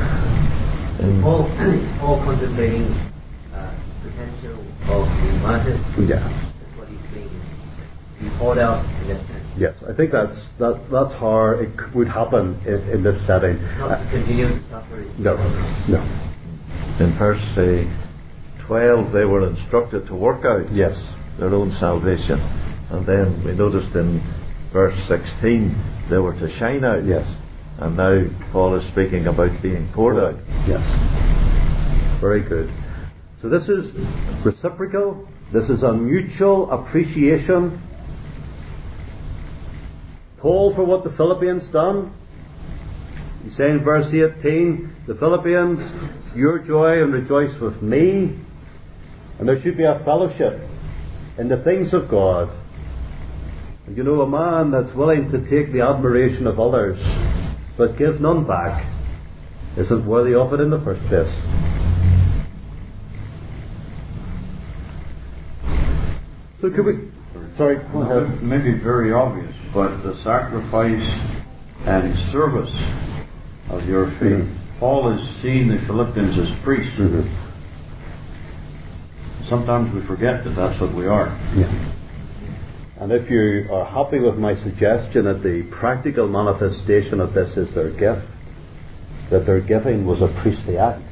All contemplating potential of the martyr. Yeah. That's what he's saying. Be poured out in that sense. Yes, I think that's how it would happen in this setting. Not to continue to suffer. No. In verse 12, they were instructed to work out their own salvation. And then we noticed in verse 16, they were to shine out. Yes. And now Paul is speaking about being poured out. Yes. Very good. So this is reciprocal. This is a mutual appreciation. Paul for what the Philippians done. You say in verse 18, the Philippians, your joy and rejoice with me. And there should be a fellowship in the things of God. And you know, a man that's willing to take the admiration of others but give none back isn't worthy of it in the first place. So could we... Sorry, go ahead. Maybe very obvious, but the sacrifice and service of your faith. Paul is seeing the Philippians as priests. Sometimes we forget that that's what we are. Yeah. And if you are happy with my suggestion that the practical manifestation of this is their gift, that their giving was a priestly act.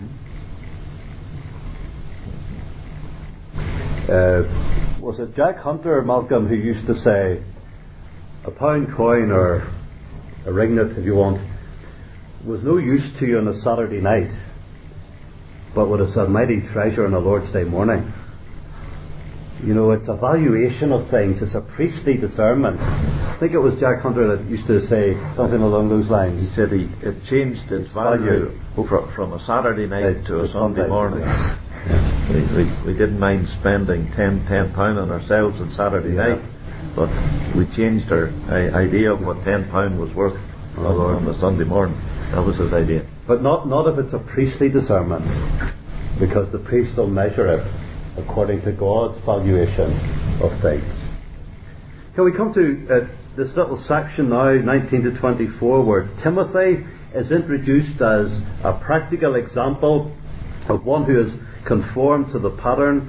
Was it Jack Hunter, Malcolm, who used to say, a pound coin or a ringlet, if you want, was no use to you on a Saturday night, but was a mighty treasure on a Lord's Day morning. You know, it's a valuation of things. It's a priestly discernment. I think it was Jack Hunter that used to say something along those lines. He said it changed its value from a Saturday night to a Sunday morning. Yes. We didn't mind spending £10 on ourselves on Saturday night, but we changed our idea of what £10 was worth on a Sunday morning. That was his idea. But not if it's a priestly discernment, because the priest will measure it according to God's valuation of things. Can we come to this little section now, 19 to 24, where Timothy is introduced as a practical example of one who is conformed to the pattern.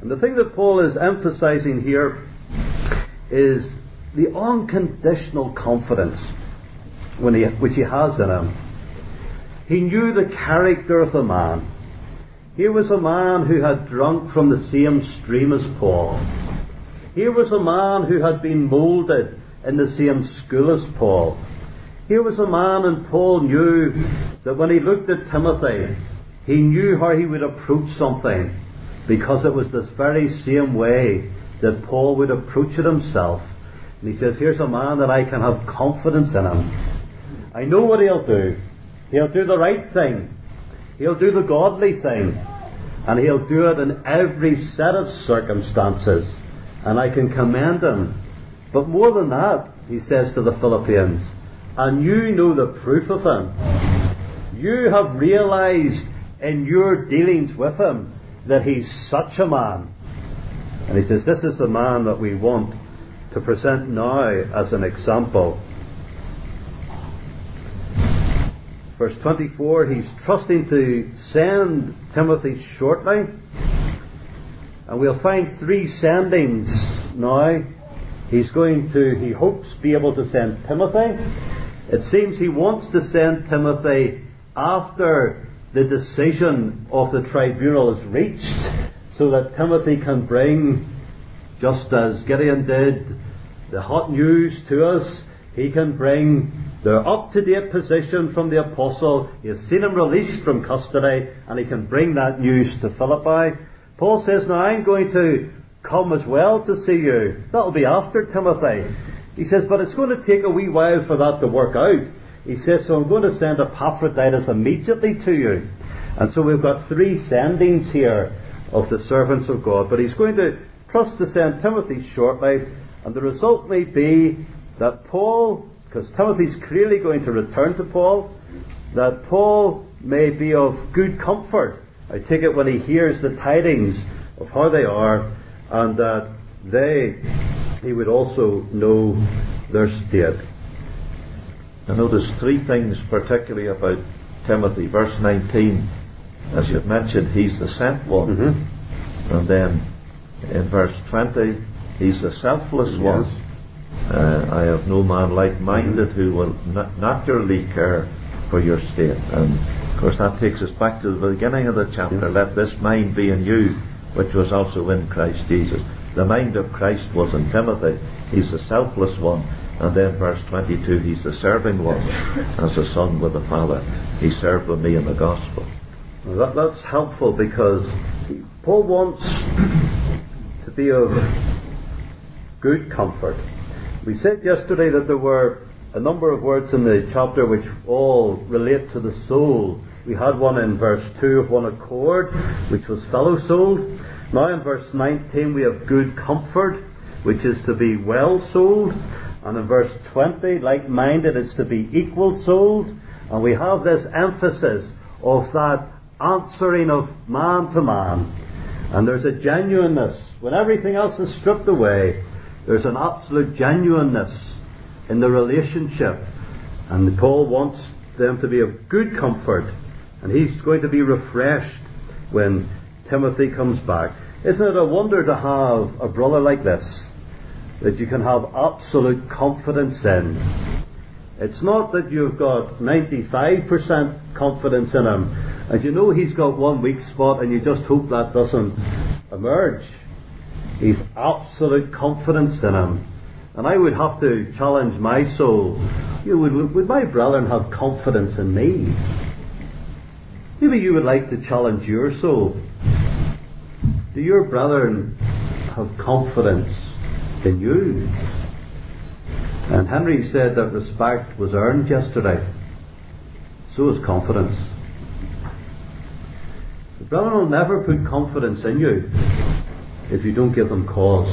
And the thing that Paul is emphasizing here is the unconditional confidence which he has in him. He knew the character of the man. Here was a man who had drunk from the same stream as Paul. Here was a man who had been moulded in the same school as Paul. Here was a man, and Paul knew that when he looked at Timothy, he knew how he would approach something, because it was this very same way that Paul would approach it himself. And he says, here's a man that I can have confidence in him. I know what he'll do. He'll do the right thing. He'll do the godly thing. And he'll do it in every set of circumstances. And I can commend him. But more than that, he says to the Philippians, and you know the proof of him. You have realized in your dealings with him that he's such a man. And he says, this is the man that we want to present now as an example. Verse 24, he's trusting to send Timothy shortly. And we'll find 3 sendings now. He hopes to be able to send Timothy. It seems he wants to send Timothy after the decision of the tribunal is reached, so that Timothy can bring, just as Gideon did, the hot news to us. He can bring the up-to-date position from the apostle. He has seen him released from custody, and he can bring that news to Philippi. Paul says, now I'm going to come as well to see you. That'll be after Timothy. He says, but it's going to take a wee while for that to work out. He says, so I'm going to send Epaphroditus immediately to you. And so we've got 3 sendings here of the servants of God. But he's going to trust to send Timothy shortly. And the result may be that Paul, because Timothy's clearly going to return to Paul, that Paul may be of good comfort, I take it, when he hears the tidings of how they are, and that he would also know their state. I notice 3 things particularly about Timothy. Verse 19, as you've mentioned, he's the sent one. Mm-hmm. And then in verse 20, he's the selfless one. I have no man like-minded who will naturally care for your state. And of course that takes us back to the beginning of the chapter. Yes. Let this mind be in you, which was also in Christ Jesus. The mind of Christ was in Timothy. He's the selfless one. And then verse 22, he's the serving one. As a son with a father, he served with me in the gospel. Well, that's helpful, because Paul wants to be of good comfort. We said yesterday that there were a number of words in the chapter which all relate to the soul. We had one in verse 2 of one accord, which was fellow-souled. Now in verse 19 we have good comfort, which is to be well-souled. And in verse 20, like-minded, is to be equal-souled. And we have this emphasis of that answering of man to man. And there's a genuineness. When everything else is stripped away, there's an absolute genuineness in the relationship. And Paul wants them to be of good comfort. And he's going to be refreshed when Timothy comes back. Isn't it a wonder to have a brother like this, that you can have absolute confidence in? It's not that you've got 95% confidence in him, and you know he's got one weak spot and you just hope that doesn't emerge. He's absolute confidence in him. And I would have to challenge my soul. Would my brethren have confidence in me? Maybe you would like to challenge your soul. Do your brethren have confidence in you? And Henry said that respect was earned yesterday. So is confidence. The brethren will never put confidence in you if you don't give them cause.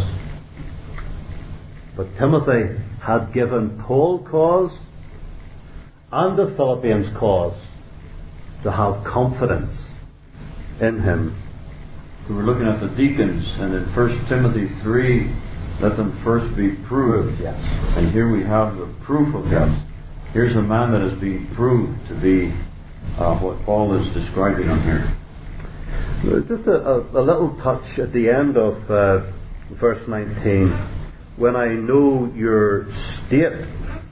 But Timothy had given Paul cause and the Philippians cause to have confidence in him. We were looking at the deacons, and in 1 Timothy 3, let them first be proved. Yes. And here we have the proof of this. Here's a man that has been proved to be what Paul is describing on here. Just a little touch at the end of verse 19. When I know your state.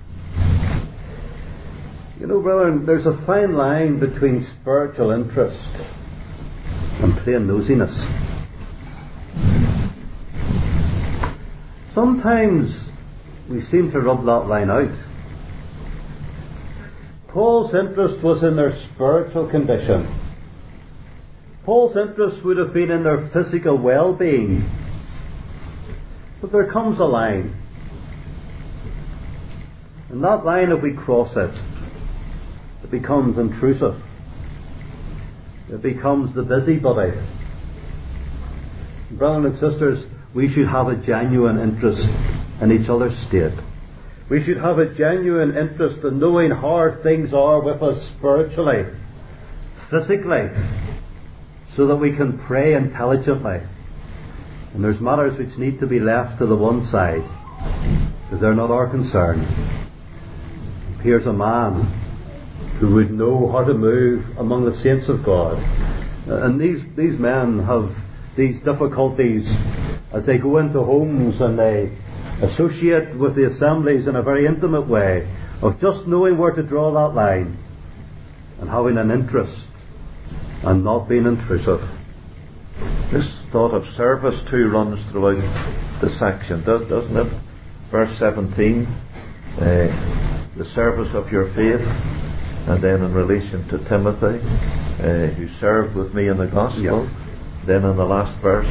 You know, brethren, there's a fine line between spiritual interest and plain nosiness. Sometimes we seem to rub that line out. Paul's interest was in their spiritual condition. Paul's interest would have been in their physical well-being. But there comes a line. And that line, if we cross it, it becomes intrusive. It becomes the busybody. Brothers and sisters, we should have a genuine interest in each other's state. We should have a genuine interest in knowing how things are with us spiritually, physically, so that we can pray intelligently. And there's matters which need to be left to the one side, because they're not our concern. Here's a man who would know how to move among the saints of God. And these men have these difficulties as they go into homes and they associate with the assemblies in a very intimate way of just knowing where to draw that line and having an interest and not being intrusive. This thought of service too runs throughout the section, doesn't it? Verse 17, the service of your faith, and then in relation to Timothy, who served with me in the gospel. Yes. Then in the last verse,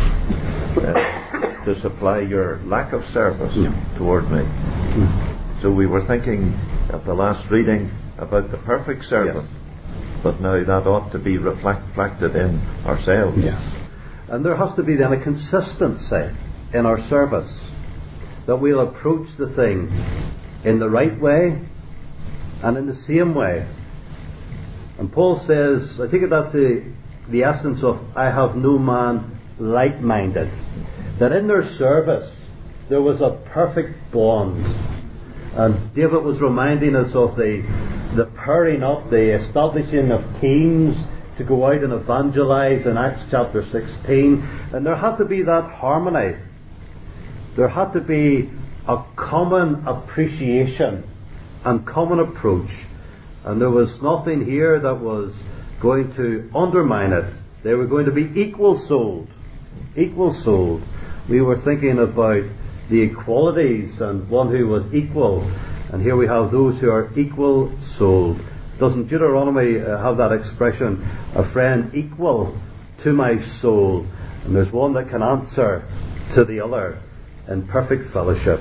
to supply your lack of service toward me. So we were thinking at the last reading about the perfect servant, but now that ought to be reflected in ourselves. Yes. And there has to be then a consistency in our service, that we'll approach the thing in the right way and in the same way. And Paul says, I think that's the essence of, I have no man like-minded. That in their service there was a perfect bond. And David was reminding us of the pairing up, the establishing of teams to go out and evangelize in Acts chapter 16. And there had to be that harmony. There had to be a common appreciation and common approach. And there was nothing here that was going to undermine it. They were going to be equal-souled. Equal-souled. We were thinking about the equalities and one who was equal. And here we have those who are equal-souled. Doesn't Deuteronomy have that expression, a friend equal to my soul? And there's one that can answer to the other in perfect fellowship.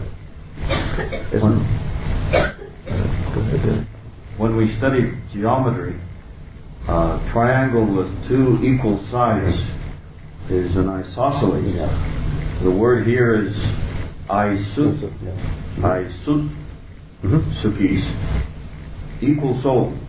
When we study geometry, a triangle with two equal sides is an isosceles. The word here is isut, sukis, equal soul.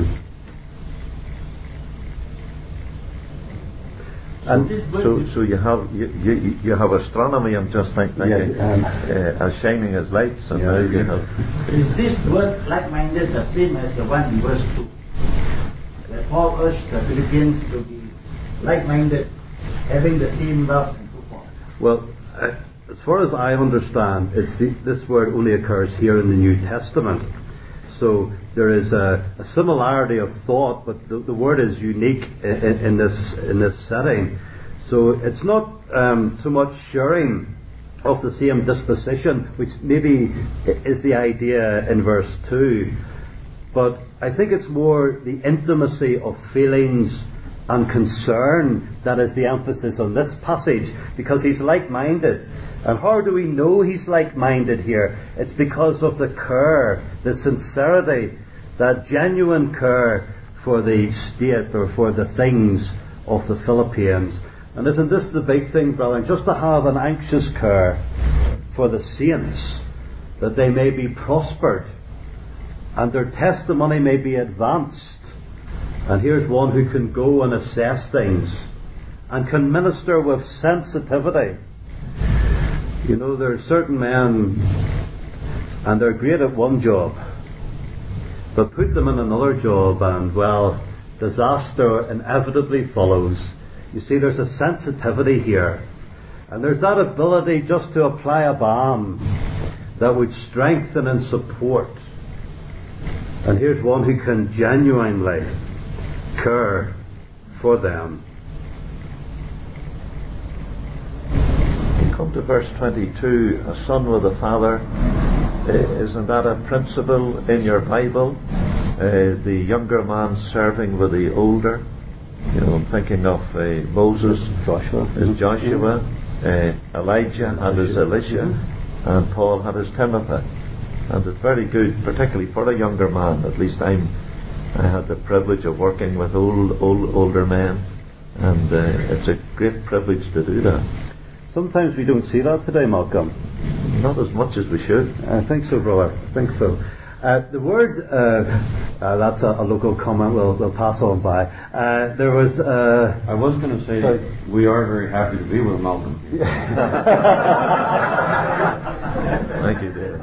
And so you have astronomy. I'm just thinking as shining as lights, and now you have. Is this word like-minded the same as the one in verse 2? That Paul urged the Philippians to be like-minded, having the same love and so forth. Well, as far as I understand, this word only occurs here in the New Testament. So there is a similarity of thought, but the word is unique in this setting. So it's not so much sharing of the same disposition, which maybe is the idea in verse 2. But I think it's more the intimacy of feelings and concern that is the emphasis on this passage, because he's like-minded. And how do we know he's like-minded here? It's because of the care, the sincerity, that genuine care for the state or for the things of the Philippians. And isn't this the big thing, brethren? Just to have an anxious care for the saints, that they may be prospered and their testimony may be advanced. And here's one who can go and assess things and can minister with sensitivity. You know, there are certain men, and they're great at one job, but put them in another job and, well, disaster inevitably follows. You see, there's a sensitivity here. And there's that ability just to apply a balm that would strengthen and support. And here's one who can genuinely care for them. You come to verse 22, a son with a father. Isn't that a principle in your Bible? The younger man serving with the older. You know, I'm thinking of Moses is Joshua, Elijah had his Elisha, and Paul had his Timothy. And it's very good, particularly for a younger man. At least I had the privilege of working with older men, and it's a great privilege to do that. Sometimes we don't see that today, Malcolm. Not as much as we should. I think so, brother. I think so. The word, that's a local comment, we'll pass on by. There was... I was going to say, we are very happy to be with Malcolm. Thank you, David.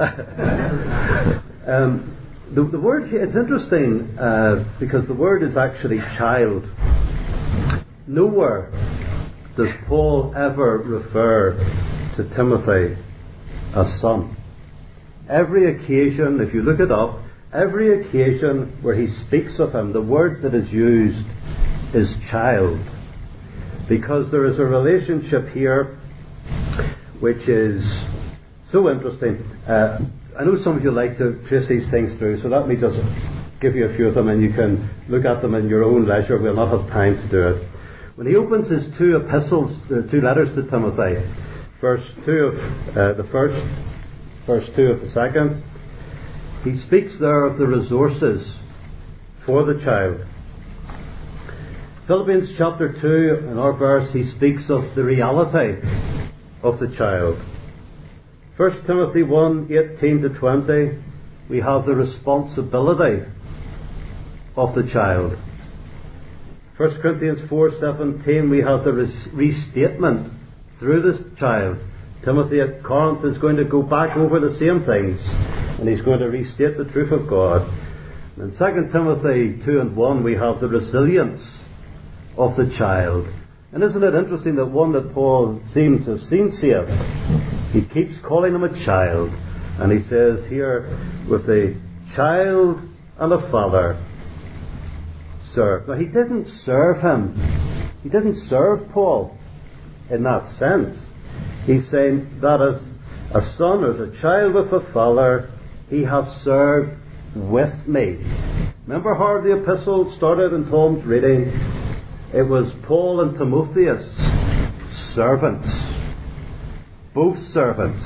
The word here, it's interesting, because the word is actually child. Nowhere does Paul ever refer to Timothy as son. Every occasion, if you look it up, every occasion where he speaks of him, the word that is used is child. Because there is a relationship here which is so interesting. I know some of you like to trace these things through, so let me just give you a few of them and you can look at them in your own leisure. We'll not have time to do it. When he opens his two epistles, two letters to Timothy, verse 2 of the first, verse 2 of the second, he speaks there of the resources for the child. Philippians chapter 2, in our verse, he speaks of the reality of the child. 1 Timothy 1, 18 to 20, we have the responsibility of the child. 1 Corinthians 4:17, we have the restatement through this child. Timothy at Corinth is going to go back over the same things, and he's going to restate the truth of God. In 2 Timothy 2:1, we have the resilience of the child. And isn't it interesting that one that Paul seemed to have seen saved, he keeps calling him a child, and he says here, with a child and a father serve. Now, he didn't serve him. He didn't serve Paul in that sense. He's saying that as a son, as a child with a father, he hath served with me. Remember how the epistle started in Tom's reading? It was Paul and Timotheus, servants. Both servants.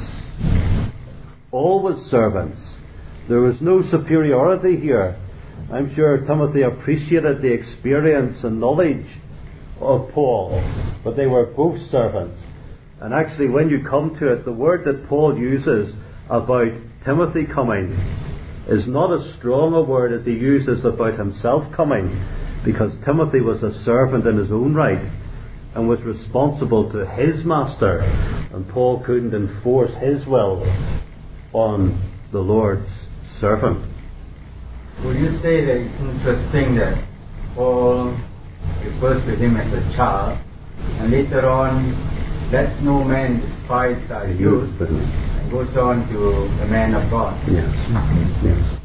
Always servants. There was no superiority here. I'm sure Timothy appreciated the experience and knowledge of Paul, but they were both servants. And actually, when you come to it, the word that Paul uses about Timothy coming is not as strong a word as he uses about himself coming, because Timothy was a servant in his own right and was responsible to his master, and Paul couldn't enforce his will on the Lord's servant. Would you say that it's interesting that Paul refers to him as a child, and later on, let no man despise thy youth, and goes on to the man of God? Yes. Yes.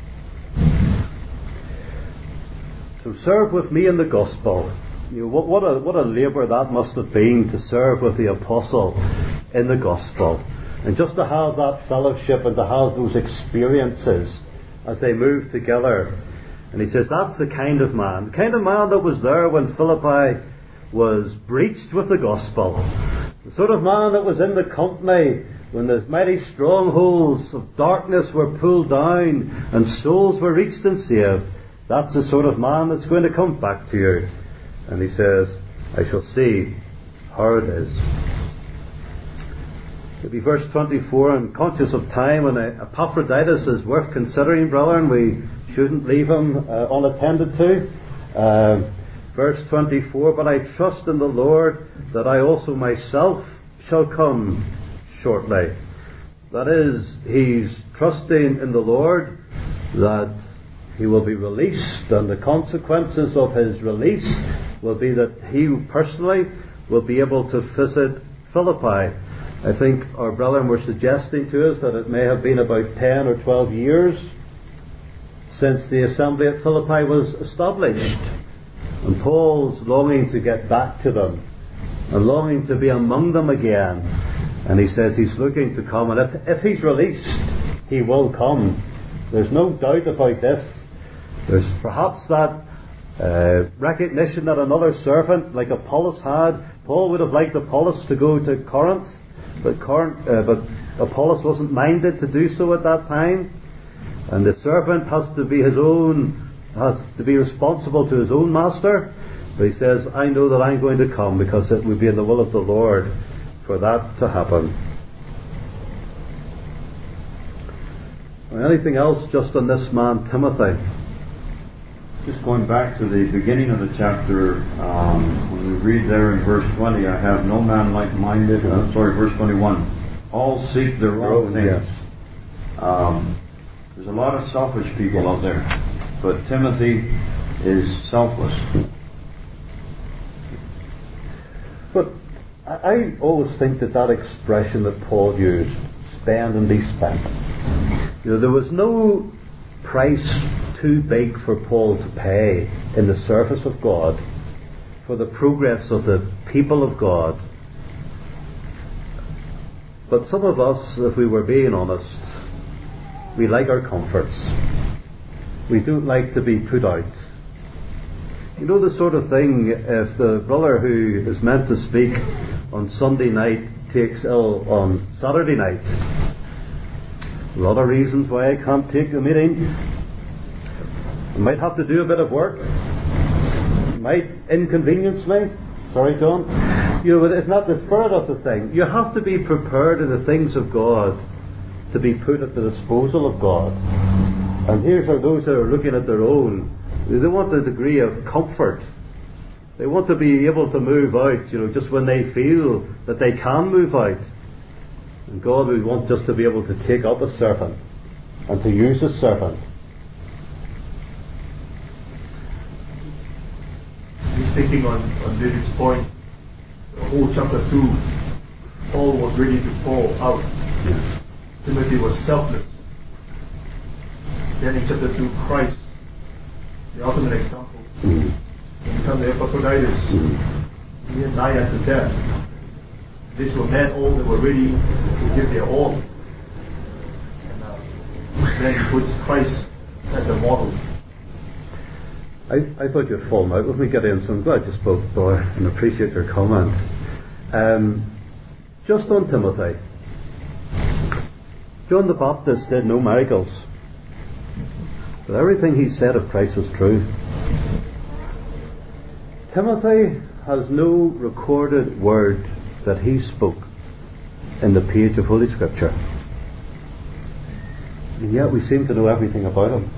So serve with me in the gospel. You know, what a labour that must have been to serve with the apostle in the gospel, and just to have that fellowship and to have those experiences as they move together. And he says that's the kind of man that was there when Philippi was breached with the gospel, the sort of man that was in the company when the mighty strongholds of darkness were pulled down and souls were reached and saved. That's the sort of man that's going to come back to you. And he says, I shall see how it is. It'll be verse 24, and conscious of time, and Epaphroditus is worth considering, brother, and we shouldn't leave him unattended to. Verse 24, but I trust in the Lord that I also myself shall come shortly. That is, he's trusting in the Lord that he will be released, and the consequences of his release will be that he personally will be able to visit Philippi. I think our brethren were suggesting to us that it may have been about 10 or 12 years since the assembly at Philippi was established. And Paul's longing to get back to them and longing to be among them again. And he says he's looking to come. And if he's released, he will come. There's no doubt about this. There's perhaps that recognition that another servant like Apollos had. Paul would have liked Apollos to go to Corinth, but Apollos wasn't minded to do so at that time. And the servant has to be responsible to his own master. But he says, I know that I'm going to come because it would be in the will of the Lord for that to happen. Anything else just on this man Timothy? Just going back to the beginning of the chapter, when we read there in verse 20, I have no man like-minded. Verse 21. All seek their own things. Yes. There's a lot of selfish people out there, but Timothy is selfless. But I always think that expression that Paul used, spend and be spent, there was no price too big for Paul to pay in the service of God for the progress of the people of God. But some of us, if we were being honest, we like our comforts. We don't like to be put out. You know the sort of thing, if the brother who is meant to speak on Sunday night takes ill on Saturday night, a lot of reasons why I can't take the meeting. I might have to do a bit of work. It might inconvenience me. Sorry, John. It's not the spirit of the thing. You have to be prepared in the things of God to be put at the disposal of God. And here's are those that are looking at their own. They want a degree of comfort. They want to be able to move out, just when they feel that they can move out. And God would want just to be able to take up a servant and to use a servant. Just thinking on David's point, the whole chapter 2, Paul was ready to pour out. Yes. Timothy was selfless. Then in chapter 2, Christ, the ultimate example. When you come to Epaphroditus, he had nigh unto death. These were men all that were ready to give their all. And then he puts Christ as a model. I thought you'd fallen out with me, Gideon, so I'm glad you spoke, boy, and appreciate your comment. Just on Timothy. John the Baptist did no miracles, but everything he said of Christ was true. Timothy has no recorded word that he spoke in the page of Holy Scripture. And yet we seem to know everything about him.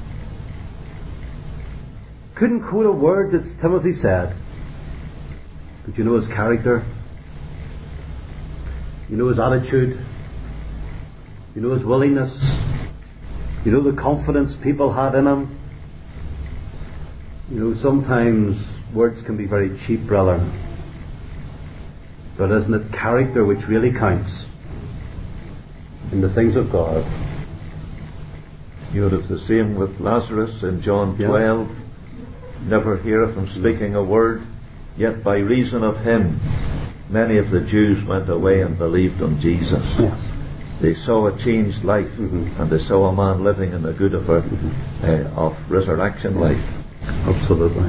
Couldn't quote a word that Timothy said. But you know his character. You know his attitude. You know his willingness. You know the confidence people had in him. Sometimes words can be very cheap, brother. But isn't it character which really counts in the things of God? It's the same with Lazarus in John 12. Yes. Never heareth him speaking a word, yet by reason of him many of the Jews went away and believed on Jesus. Yes. They saw a changed life, and they saw a man living in the good of resurrection life. Absolutely.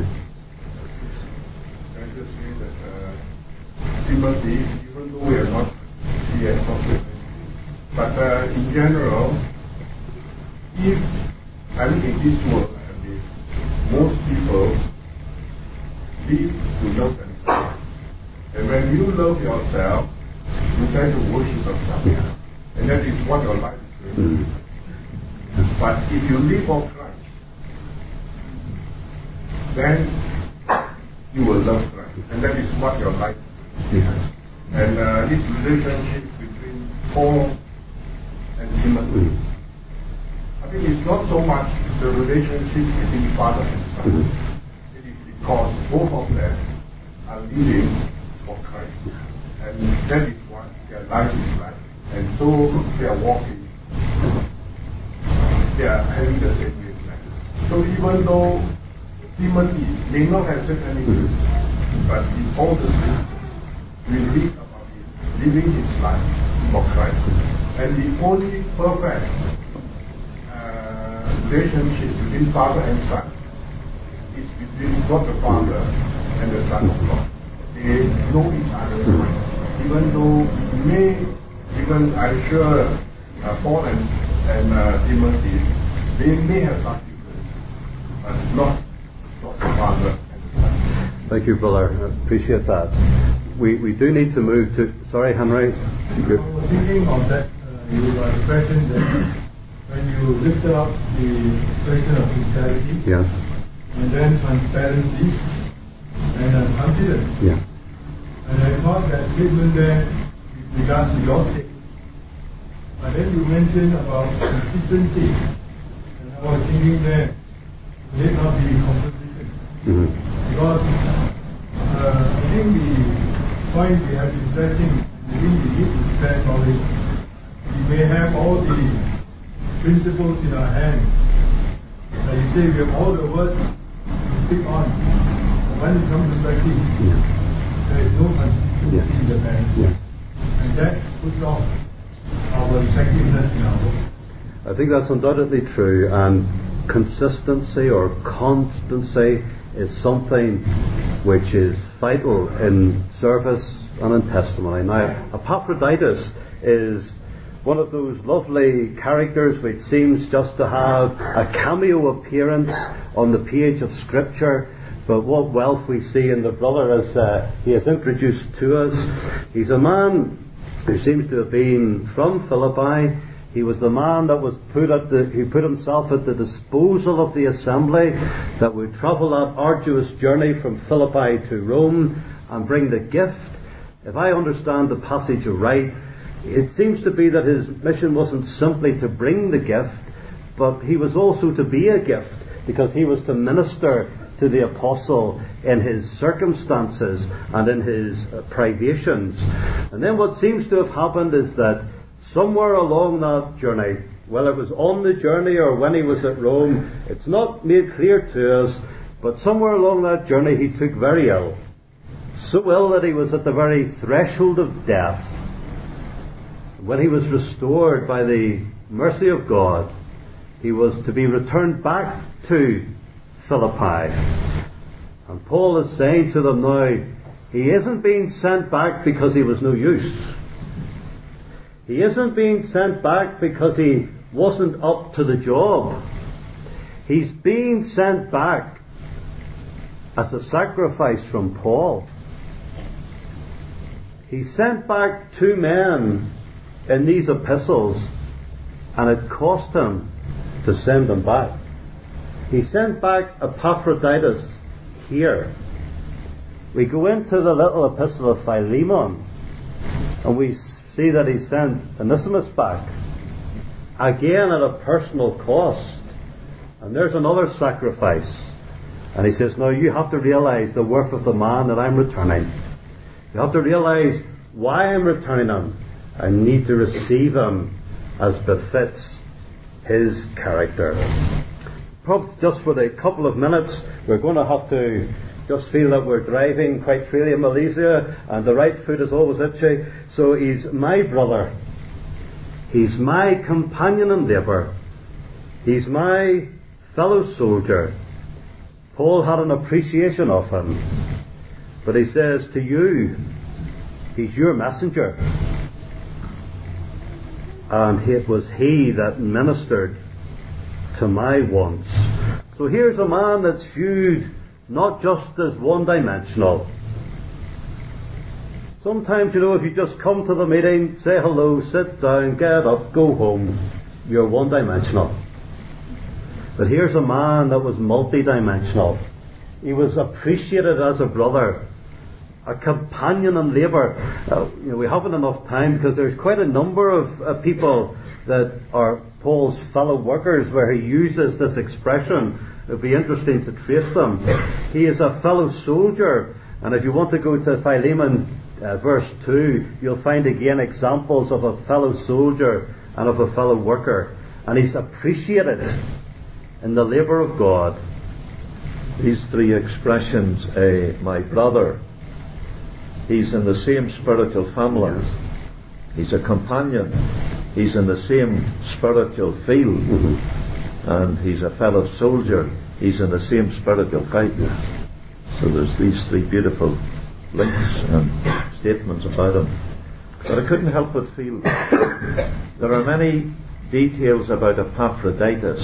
I just say that Timothy, even though we are not yet confident, but in general, if in this world, most people live to love themselves. And when you love yourself, you try to worship yourself. Yeah. And that is what your life is doing. But if you live for Christ, then you will love Christ. And that is what your life is doing. Yeah. And this relationship between Paul and Timothy, I think it's not so much the relationship between father and son. It is because both of them are living for Christ. And that is what their life is like. And so they are walking. They are having the same wavelength. So even though Timothy may not have said anything, but in all the scriptures, we read about him living his life for Christ. And the only perfect relationship between Father and Son is between God the Father and the Son of God. They know each other. Even though I'm sure Paul and Timothy, they may have some difference, but not God the Father and the Son. Thank you, brother. I appreciate that. We do need to move to... Sorry, Henry. I was thinking of that, your expression that when you lift up the expression of sincerity, Yes. and then transparency, and confidence. Yeah. And I thought that statement there with regard to your sake. But then you mentioned about consistency. And I was thinking there, will it not be composition? Mm-hmm. Because I think the point we have been stressing, I think we need to stress about it. We may have all the principles in our hands. Like you say, we have all the words to speak on. But when it comes to practice, there is no consistency in the band. And that puts off our effectiveness in our work. I think that's undoubtedly true, and consistency or constancy is something which is vital in service and in testimony. Now, Epaphroditus is one of those lovely characters which seems just to have a cameo appearance on the page of Scripture, but what wealth we see in the brother as he is introduced to us. He's a man who seems to have been from Philippi. He was the man that was who put himself at the disposal of the assembly, that would travel that arduous journey from Philippi to Rome and bring the gift. If I understand the passage right, it seems to be that his mission wasn't simply to bring the gift, but he was also to be a gift, because he was to minister to the apostle in his circumstances and in his privations. And then what seems to have happened is that somewhere along that journey, whether it was on the journey or when he was at Rome, it's not made clear to us, but somewhere along that journey he took very ill. So ill that he was at the very threshold of death. When he was restored by the mercy of God, he was to be returned back to Philippi. And Paul is saying to them now, he isn't being sent back because he was no use. He isn't being sent back because he wasn't up to the job. He's being sent back as a sacrifice from Paul. He sent back two men in these epistles, and it cost him to send them back. He sent back Epaphroditus here. We go into the little epistle of Philemon, and we see that he sent Onesimus back, again at a personal cost. And there's another sacrifice. And he says, now you have to realize the worth of the man that I'm returning. You have to realize why I'm returning him. I need to receive him as befits his character. Probably just for the couple of minutes, we're going to have to just feel that we're driving quite freely in Malaysia, and the right foot is always itchy. So he's my brother. He's my companion in labour. He's my fellow soldier. Paul had an appreciation of him. But he says to you, he's your messenger. And it was he that ministered to my wants. So here's a man that's viewed not just as one-dimensional. Sometimes, if you just come to the meeting, say hello, sit down, get up, go home, you're one-dimensional. But here's a man that was multi-dimensional. He was appreciated as a brother, a companion in labour. We haven't enough time because there's quite a number of people that are Paul's fellow workers where he uses this expression. It would be interesting to trace them. He is a fellow soldier. And if you want to go to Philemon verse 2, you'll find again examples of a fellow soldier and of a fellow worker. And he's appreciated in the labour of God. These three expressions, my brother, he's in the same spiritual family. He's a companion. He's in the same spiritual field. And he's a fellow soldier. He's in the same spiritual fight. So there's these three beautiful links and statements about him. But I couldn't help but feel there are many details about Epaphroditus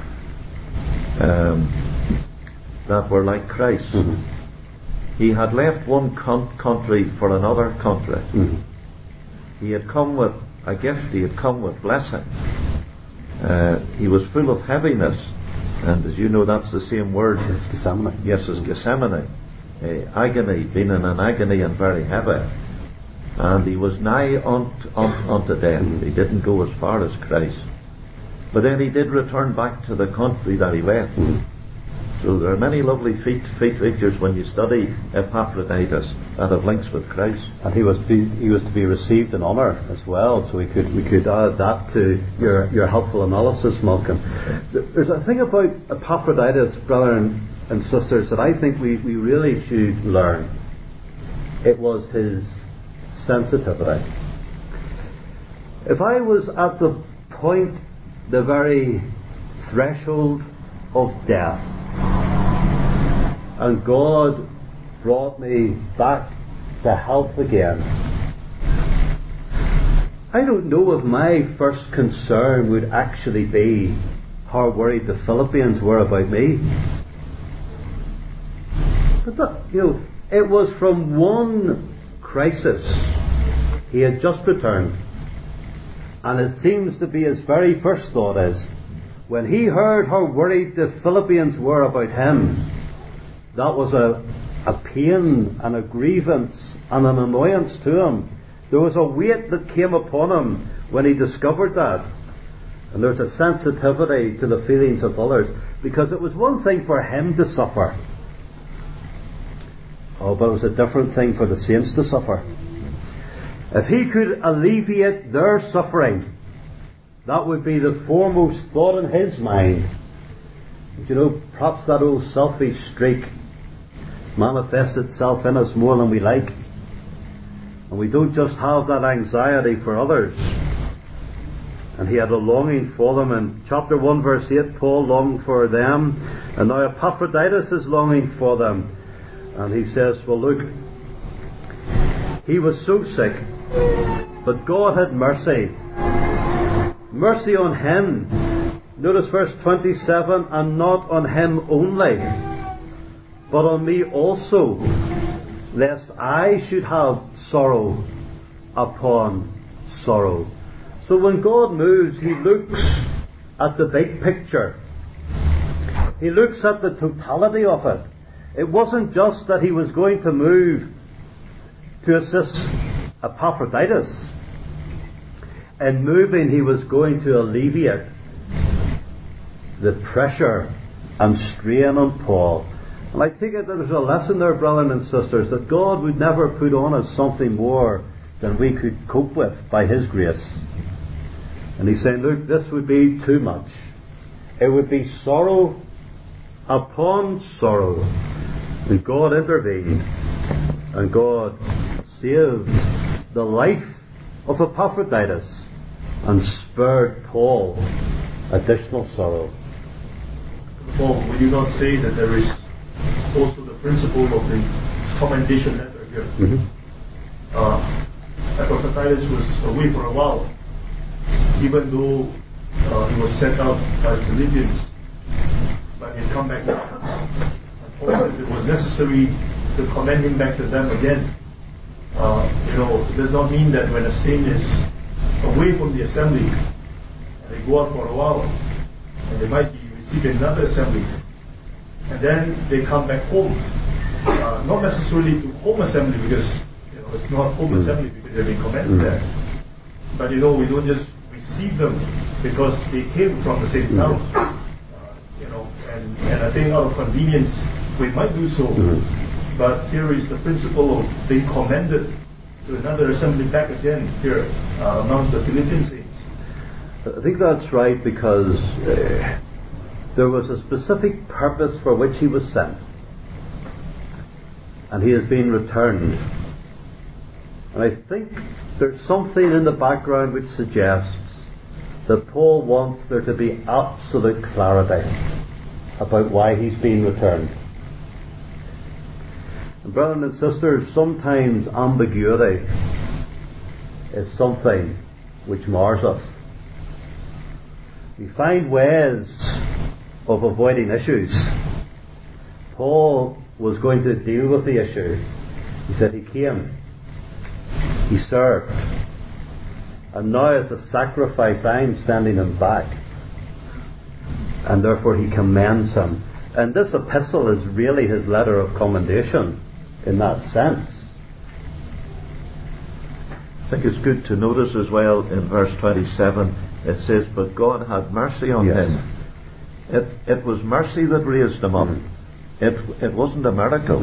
that were like Christ. He had left one country for another country. He had come with a gift, he had come with blessing. He was full of heaviness, and as you know, that's the same word. It's Gethsemane. Yes, it's Gethsemane. Agony, being in an agony and very heavy. And he was nigh unto death. He didn't go as far as Christ. But then he did return back to the country that he left. So there are many lovely features when you study Epaphroditus that have links with Christ. And he was to be received in honour as well. So we could add that to your helpful analysis, Malcolm. There's a thing about Epaphroditus, brother and sisters, that I think we really should learn. It was his sensitivity. If I was at the point, the very threshold of death, and God brought me back to health again, I don't know if my first concern would actually be how worried the Philippians were about me. But that, it was from one crisis. He had just returned, and it seems to be his very first thought is, when he heard how worried the Philippians were about him, that was a pain and a grievance and an annoyance to him. There was a weight that came upon him when he discovered that. And there's a sensitivity to the feelings of others, because it was one thing for him to suffer. But it was a different thing for the saints to suffer. If he could alleviate their suffering, that would be the foremost thought in his mind. But perhaps that old selfish streak manifests itself in us more than we like. And we don't just have that anxiety for others. And he had a longing for them. In chapter 1 verse 8, Paul longed for them, and now Epaphroditus is longing for them. And he says, well, look, he was so sick, but God had mercy. Mercy on him. Notice verse 27, and not on him only, but on me also, lest I should have sorrow upon sorrow. So when God moves, he looks at the big picture. He looks at the totality of it. It wasn't just that he was going to move to assist Epaphroditus. In moving, he was going to alleviate the pressure and strain on Paul. And I take it there's a lesson there, brothers and sisters, that God would never put on us something more than we could cope with by his grace. And he's saying, look, this would be too much. It would be sorrow upon sorrow. And God intervened, and God saved the life of Epaphroditus and spared Paul additional sorrow. Paul, will you not say that there is also the principle of the commendation letter here? Epaphroditus was away for a while, even though he was sent out by the Philippians, but he had come back now. And Paul says it was necessary to commend him back to them again. It does not mean that when a saint is away from the assembly, and they go out for a while, and they might be receiving another assembly, and then they come back home. Not necessarily to home assembly, because it's not home assembly because they've been commended there. But we don't just receive them because they came from the same town. And I think out of convenience we might do so. but here is the principle of being commended to another assembly back again here amongst the Philippian saints. I think that's right, because there was a specific purpose for which he was sent, and he has been returned. And I think there's something in the background which suggests that Paul wants there to be absolute clarity about why he's been returned. And brothers and sisters, sometimes ambiguity is something which mars us. We find ways of avoiding issues. Paul was going to deal with the issue. He said he came, he served, and now as a sacrifice I'm sending him back. And therefore he commends him. And this epistle is really his letter of commendation in that sense. I think it's good to notice as well in verse 27 it says, but God had mercy on him. It was mercy that raised him up. It wasn't a miracle.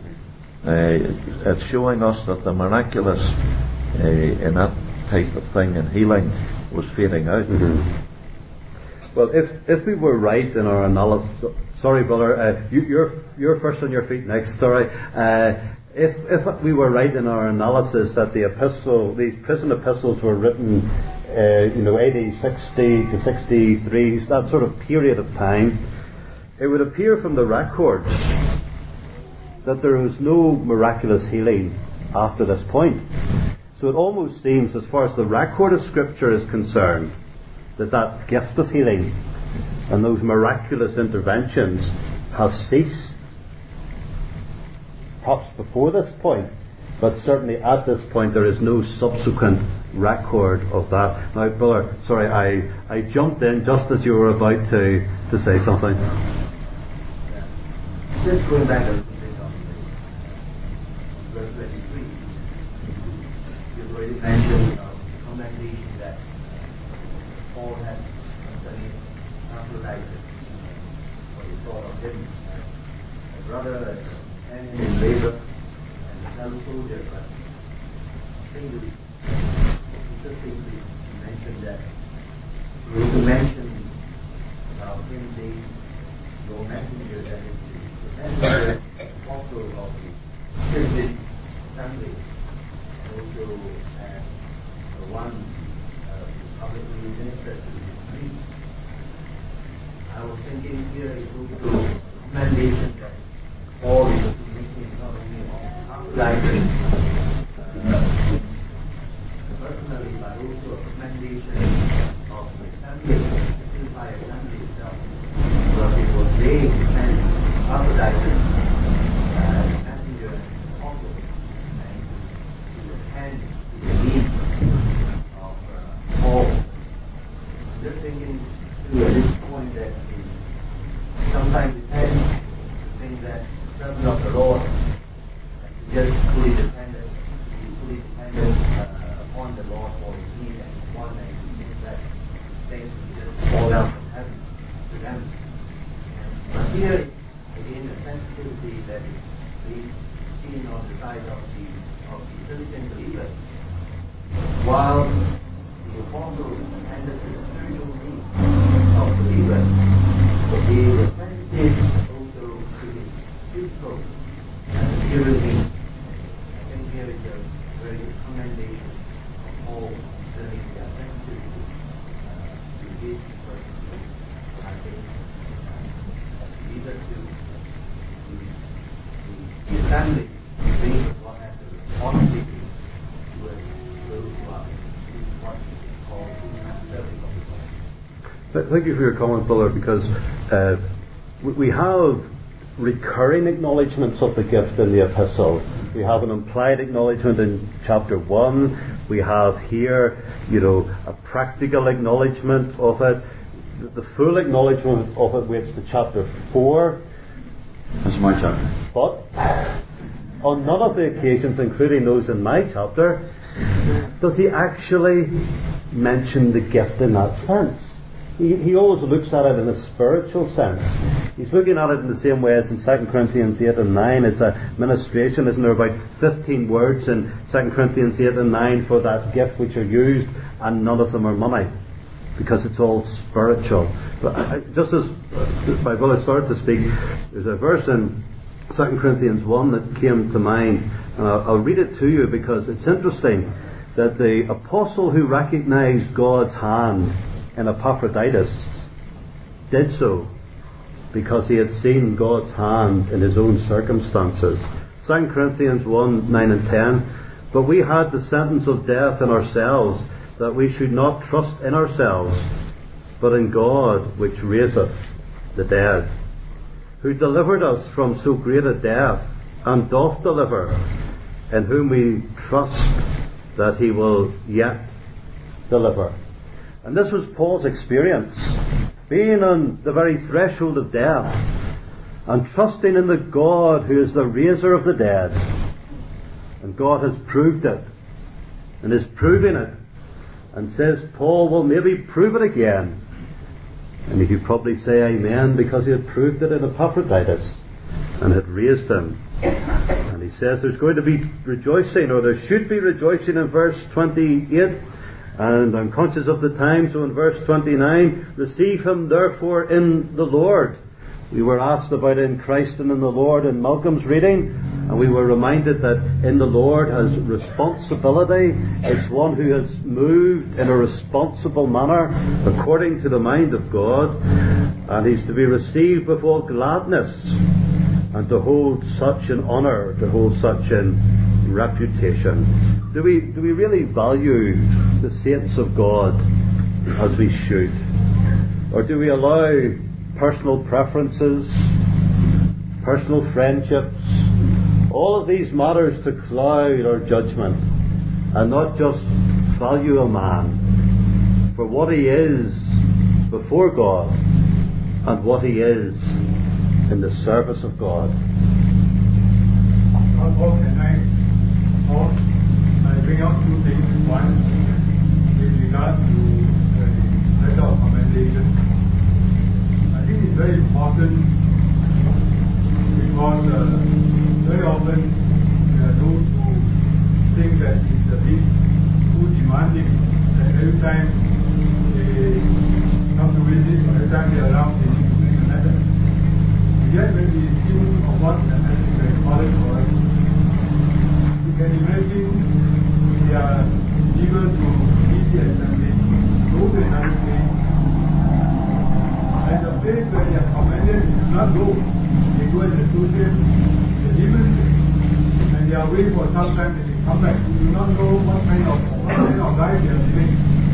It's showing us that the miraculous in that type of thing and healing was fading out. Well, if we were right in our analysis, sorry, brother, you're first on your feet next. Sorry. If we were right in our analysis that these prison epistles were written, AD 60 to 63, that sort of period of time, it would appear from the records that there was no miraculous healing after this point. So it almost seems, as far as the record of Scripture is concerned, that gift of healing and those miraculous interventions have ceased. Perhaps before this point, but certainly at this point there is no subsequent record of that. Now, brother, sorry, I jumped in just as you were about to say something. Just going back a little bit on verse 23, you've already mentioned the commendation that Paul had concerning Epaphroditus, what he thought of him as a brother, as a companion in labor, and a fellow soldier. But I think it's interesting to mention that he also mentioned about him being your messenger, that is the messenger also of the Philippian assembly, and also as the one who publicly ministered to his needs. I was thinking here is also a commendation that Paul is making not only of Epaphroditus personally, but also a commendation of the assembly, the Philippi assembly itself, because it was they who sent Epaphroditus as a messenger and apostle, and to attend to the needs of Paul. I'm just thinking too at this point that sometimes we tend to think that the servant of the Lord is just fully dependent upon the Lord for his need and his want, and he thinks that things will just fall down from heaven to them. But here, again, the sensitivity that is being seen on the side of the Philippian believers, while the apostles attended to the spiritual needs of believers, they were sensitive also to his physical and material needs. I think here is a very good commendation of Paul concerning their sensitivity to his person. I think believers to the assembly, believers what has the responsibility towards those who are what is called service of the Lord. Thank you for your comment, brother, because we have recurring acknowledgements of the gift in the epistle. We have an implied acknowledgement in chapter 1. We have here, a practical acknowledgement of it. The full acknowledgement of it waits to chapter 4. That's my chapter. But on none of the occasions, including those in my chapter, does he actually mention the gift in that sense. he always looks at it in a spiritual sense. He's looking at it in the same way as in 2 Corinthians 8 and 9. It's a ministration, isn't there? About 15 words in 2 Corinthians 8 and 9 for that gift which are used, and none of them are money, because it's all spiritual. But just as my brother started to speak, there's a verse in 2 Corinthians 1 that came to mind, and I'll read it to you because it's interesting that the apostle who recognized God's hand in Epaphroditus did so because he had seen God's hand in his own circumstances. 2 Corinthians 1, 9 and 10. But we had the sentence of death in ourselves, that we should not trust in ourselves, but in God which raiseth the dead, who delivered us from so great a death, and doth deliver, in whom we trust that he will yet deliver. And this was Paul's experience, being on the very threshold of death and trusting in the God who is the raiser of the dead. And God has proved it and is proving it, and says Paul will maybe prove it again. And you could probably say amen, because he had proved it in Epaphroditus and had raised him. And he says there's going to be rejoicing, or there should be rejoicing, in verse 28. And I'm conscious of the time, so in verse 29, receive him therefore in the Lord. We were asked about in Christ and in the Lord in Malcolm's reading, and we were reminded that in the Lord has responsibility. It's one who has moved in a responsible manner according to the mind of God, and he's to be received with all gladness, and to hold such in honour, to hold such in reputation. Do we really value the saints of God as we should? Or do we allow personal preferences, personal friendships, all of these matters to cloud our judgment, and not just value a man for what he is before God and what he is in the service of God? I bring out two things. One, with regard to the letter of commendation. I think it's very important because very often there are those who think that it's a bit too demanding, that every time they come to visit, or every time they are around, they need to bring a letter. And yet when we think of what the letter is important for us, you can imagine they are eager to meet the assembly, go to another place, and the place where they are commended do not go. They go as associates, the different place, and they are waiting for some time and they come back. You do not know what kind of life they are living.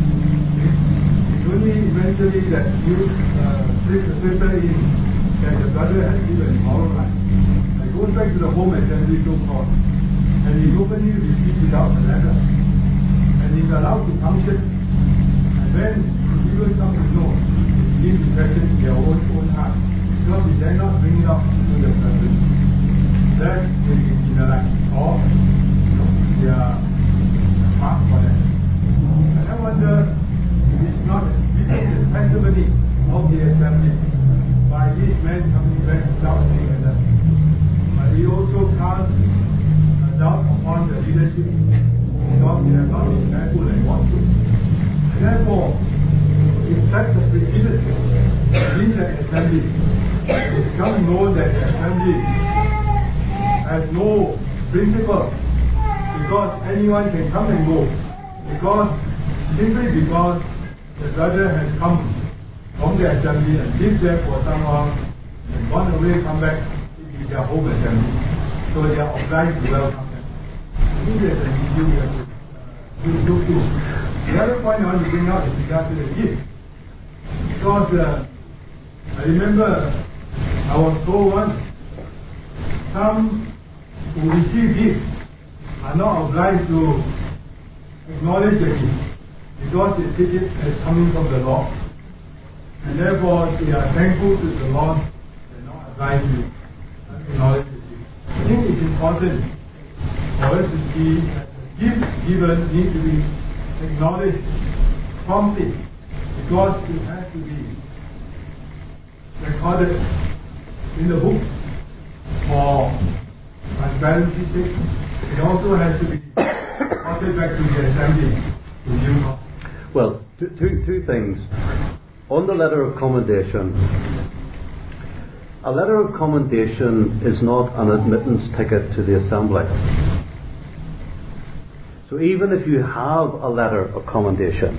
It's only eventually that you filter in that the brother has lived an immoral life. It goes back to the home assembly, so-called. And he openly received without a letter. And he's allowed to function. And when people come to know, they begin to question their own heart. Because they dare not bring it up to the person. That's the ignorance. Or they are marked for that. And I wonder if it's not the testimony of the assembly by these men coming back without saying a letter. But he also casts doubt upon the leadership because they have not been careful and what to. And therefore, it sets a precedent in the assembly. It's become known that the assembly has no principle because anyone can come and go. Simply because the brother has come from the assembly and lived there for some while and gone away, come back to their home assembly. So they are obliged to welcome them. I think there's an issue we have to look to. The other point I want to bring out is regard to the gift. Because I remember I was told once, some who receive gifts are not obliged to acknowledge the gift because they take it as coming from the Lord. And therefore they are thankful to the Lord and not obliged to acknowledge it. I think it's important for us to see that the gift given needs to be acknowledged promptly God still has to be recorded in the book for transparency's sake. It also has to be reported back to the assembly in due course. Well, two things. On the letter of commendation, a letter of commendation is not an admittance ticket to the assembly. So even if you have a letter of commendation,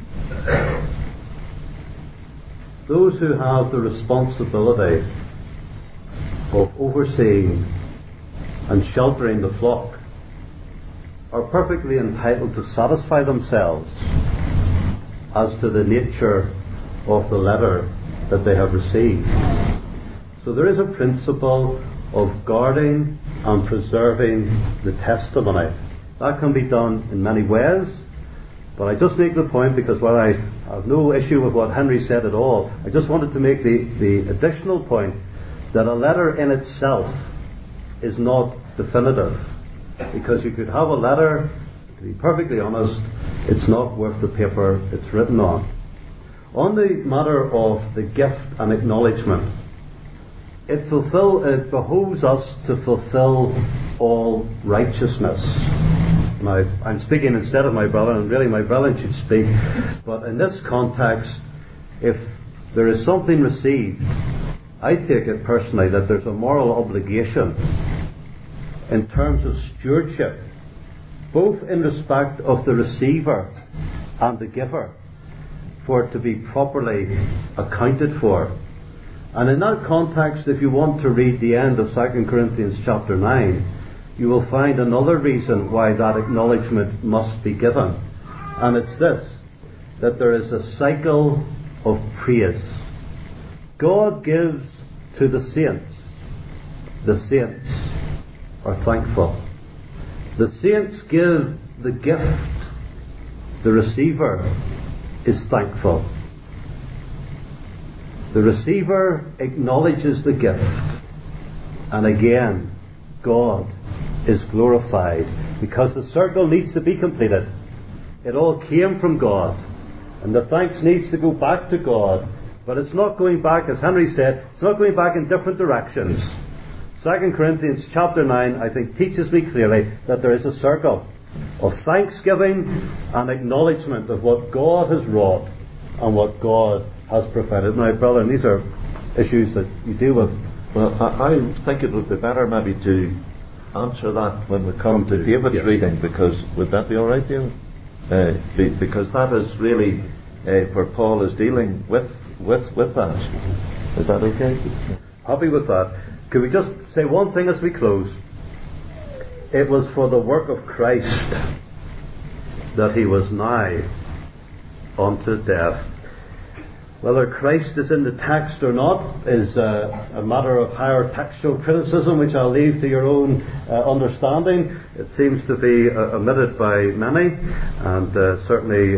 those who have the responsibility of overseeing and sheltering the flock are perfectly entitled to satisfy themselves as to the nature of the letter that they have received. So there is a principle of guarding and preserving the testimony. That can be done in many ways, but I just make the point because while I have no issue with what Henry said at all, I just wanted to make the additional point that a letter in itself is not definitive. Because you could have a letter, to be perfectly honest, it's not worth the paper it's written on. On the matter of the gift and acknowledgement, it behoves us to fulfill all righteousness. Now, I'm speaking instead of my brother, and really my brother should speak, but in this context, if there is something received, I take it personally that there's a moral obligation in terms of stewardship, both in respect of the receiver and the giver, for it to be properly accounted for. And in that context, if you want to read the end of 2 Corinthians chapter 9, you will find another reason why that acknowledgement must be given. And it's this, that there is a cycle of praise. God gives to the saints. The saints are thankful. The saints give the gift. The receiver is thankful. The receiver acknowledges the gift. And again, God is glorified because the circle needs to be completed. It all came from God. And the thanks needs to go back to God. But it's not going back, as Henry said, it's not going back in different directions. 2 Corinthians chapter 9, I think, teaches me clearly that there is a circle of thanksgiving and acknowledgement of what God has wrought and what God has provided. Now, brother, and these are issues that you deal with. Well, I think it would be better maybe to answer that when we come to David's reading, because would that be all right, David? Because that is really where Paul is dealing with that. Is that okay? Happy with that. Could we just say one thing as we close? It was for the work of Christ that he was nigh unto death. Whether Christ is in the text or not is a matter of higher textual criticism, which I'll leave to your own understanding. It seems to be omitted by many, and certainly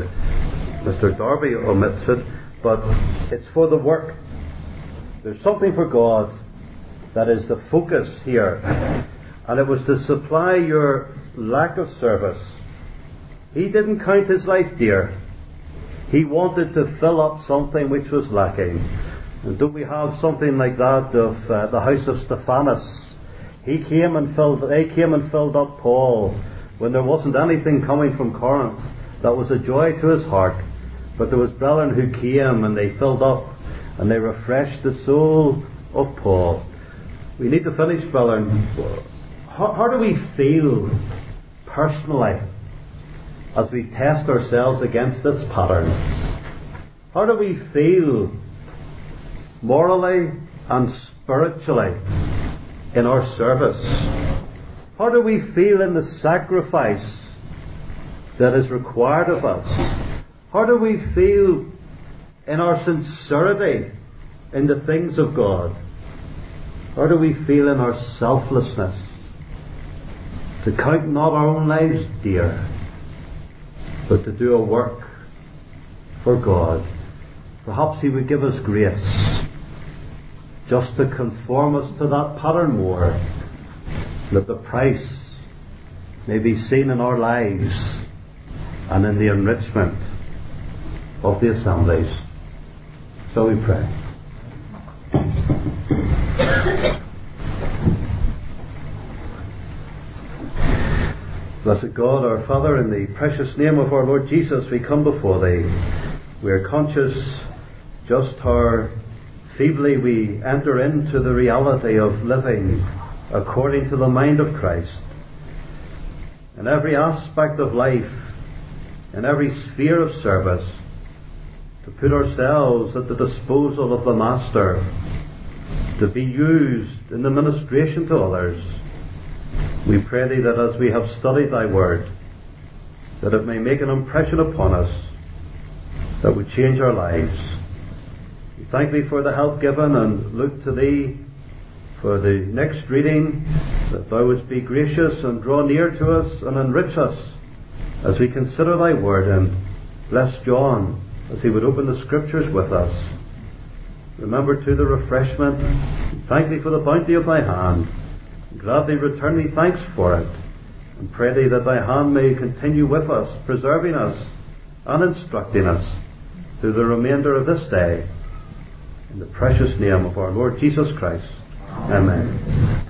Mr. Darby omits it, but it's for the work. There's something for God that is the focus here, and it was to supply your lack of service. He didn't count his life dear. He wanted to fill up something which was lacking. And don't we have something like that of the house of Stephanus? They came and filled up Paul when there wasn't anything coming from Corinth. That was a joy to his heart. But there was brethren who came and they filled up and they refreshed the soul of Paul. We need to finish, brethren. How do we feel personally as we test ourselves against this pattern? How do we feel morally and spiritually in our service? How do we feel in the sacrifice that is required of us? How do we feel in our sincerity in the things of God? How do we feel in our selflessness to count not our own lives dear, but to do a work for God? Perhaps He would give us grace just to conform us to that pattern more, that the price may be seen in our lives and in the enrichment of the assemblies. So we pray. Blessed God, our Father, in the precious name of our Lord Jesus, we come before Thee. We are conscious just how feebly we enter into the reality of living according to the mind of Christ. In every aspect of life, in every sphere of service, to put ourselves at the disposal of the Master, to be used in the ministration to others. We pray Thee that as we have studied Thy Word, that it may make an impression upon us that would change our lives. We thank Thee for the help given and look to Thee for the next reading, that Thou wouldst be gracious and draw near to us and enrich us as we consider Thy Word, and bless John as he would open the Scriptures with us. Remember too the refreshment. Thank Thee for the bounty of Thy hand. Gladly return Thee thanks for it, and pray Thee that Thy hand may continue with us, preserving us and instructing us through the remainder of this day. In the precious name of our Lord Jesus Christ. Amen.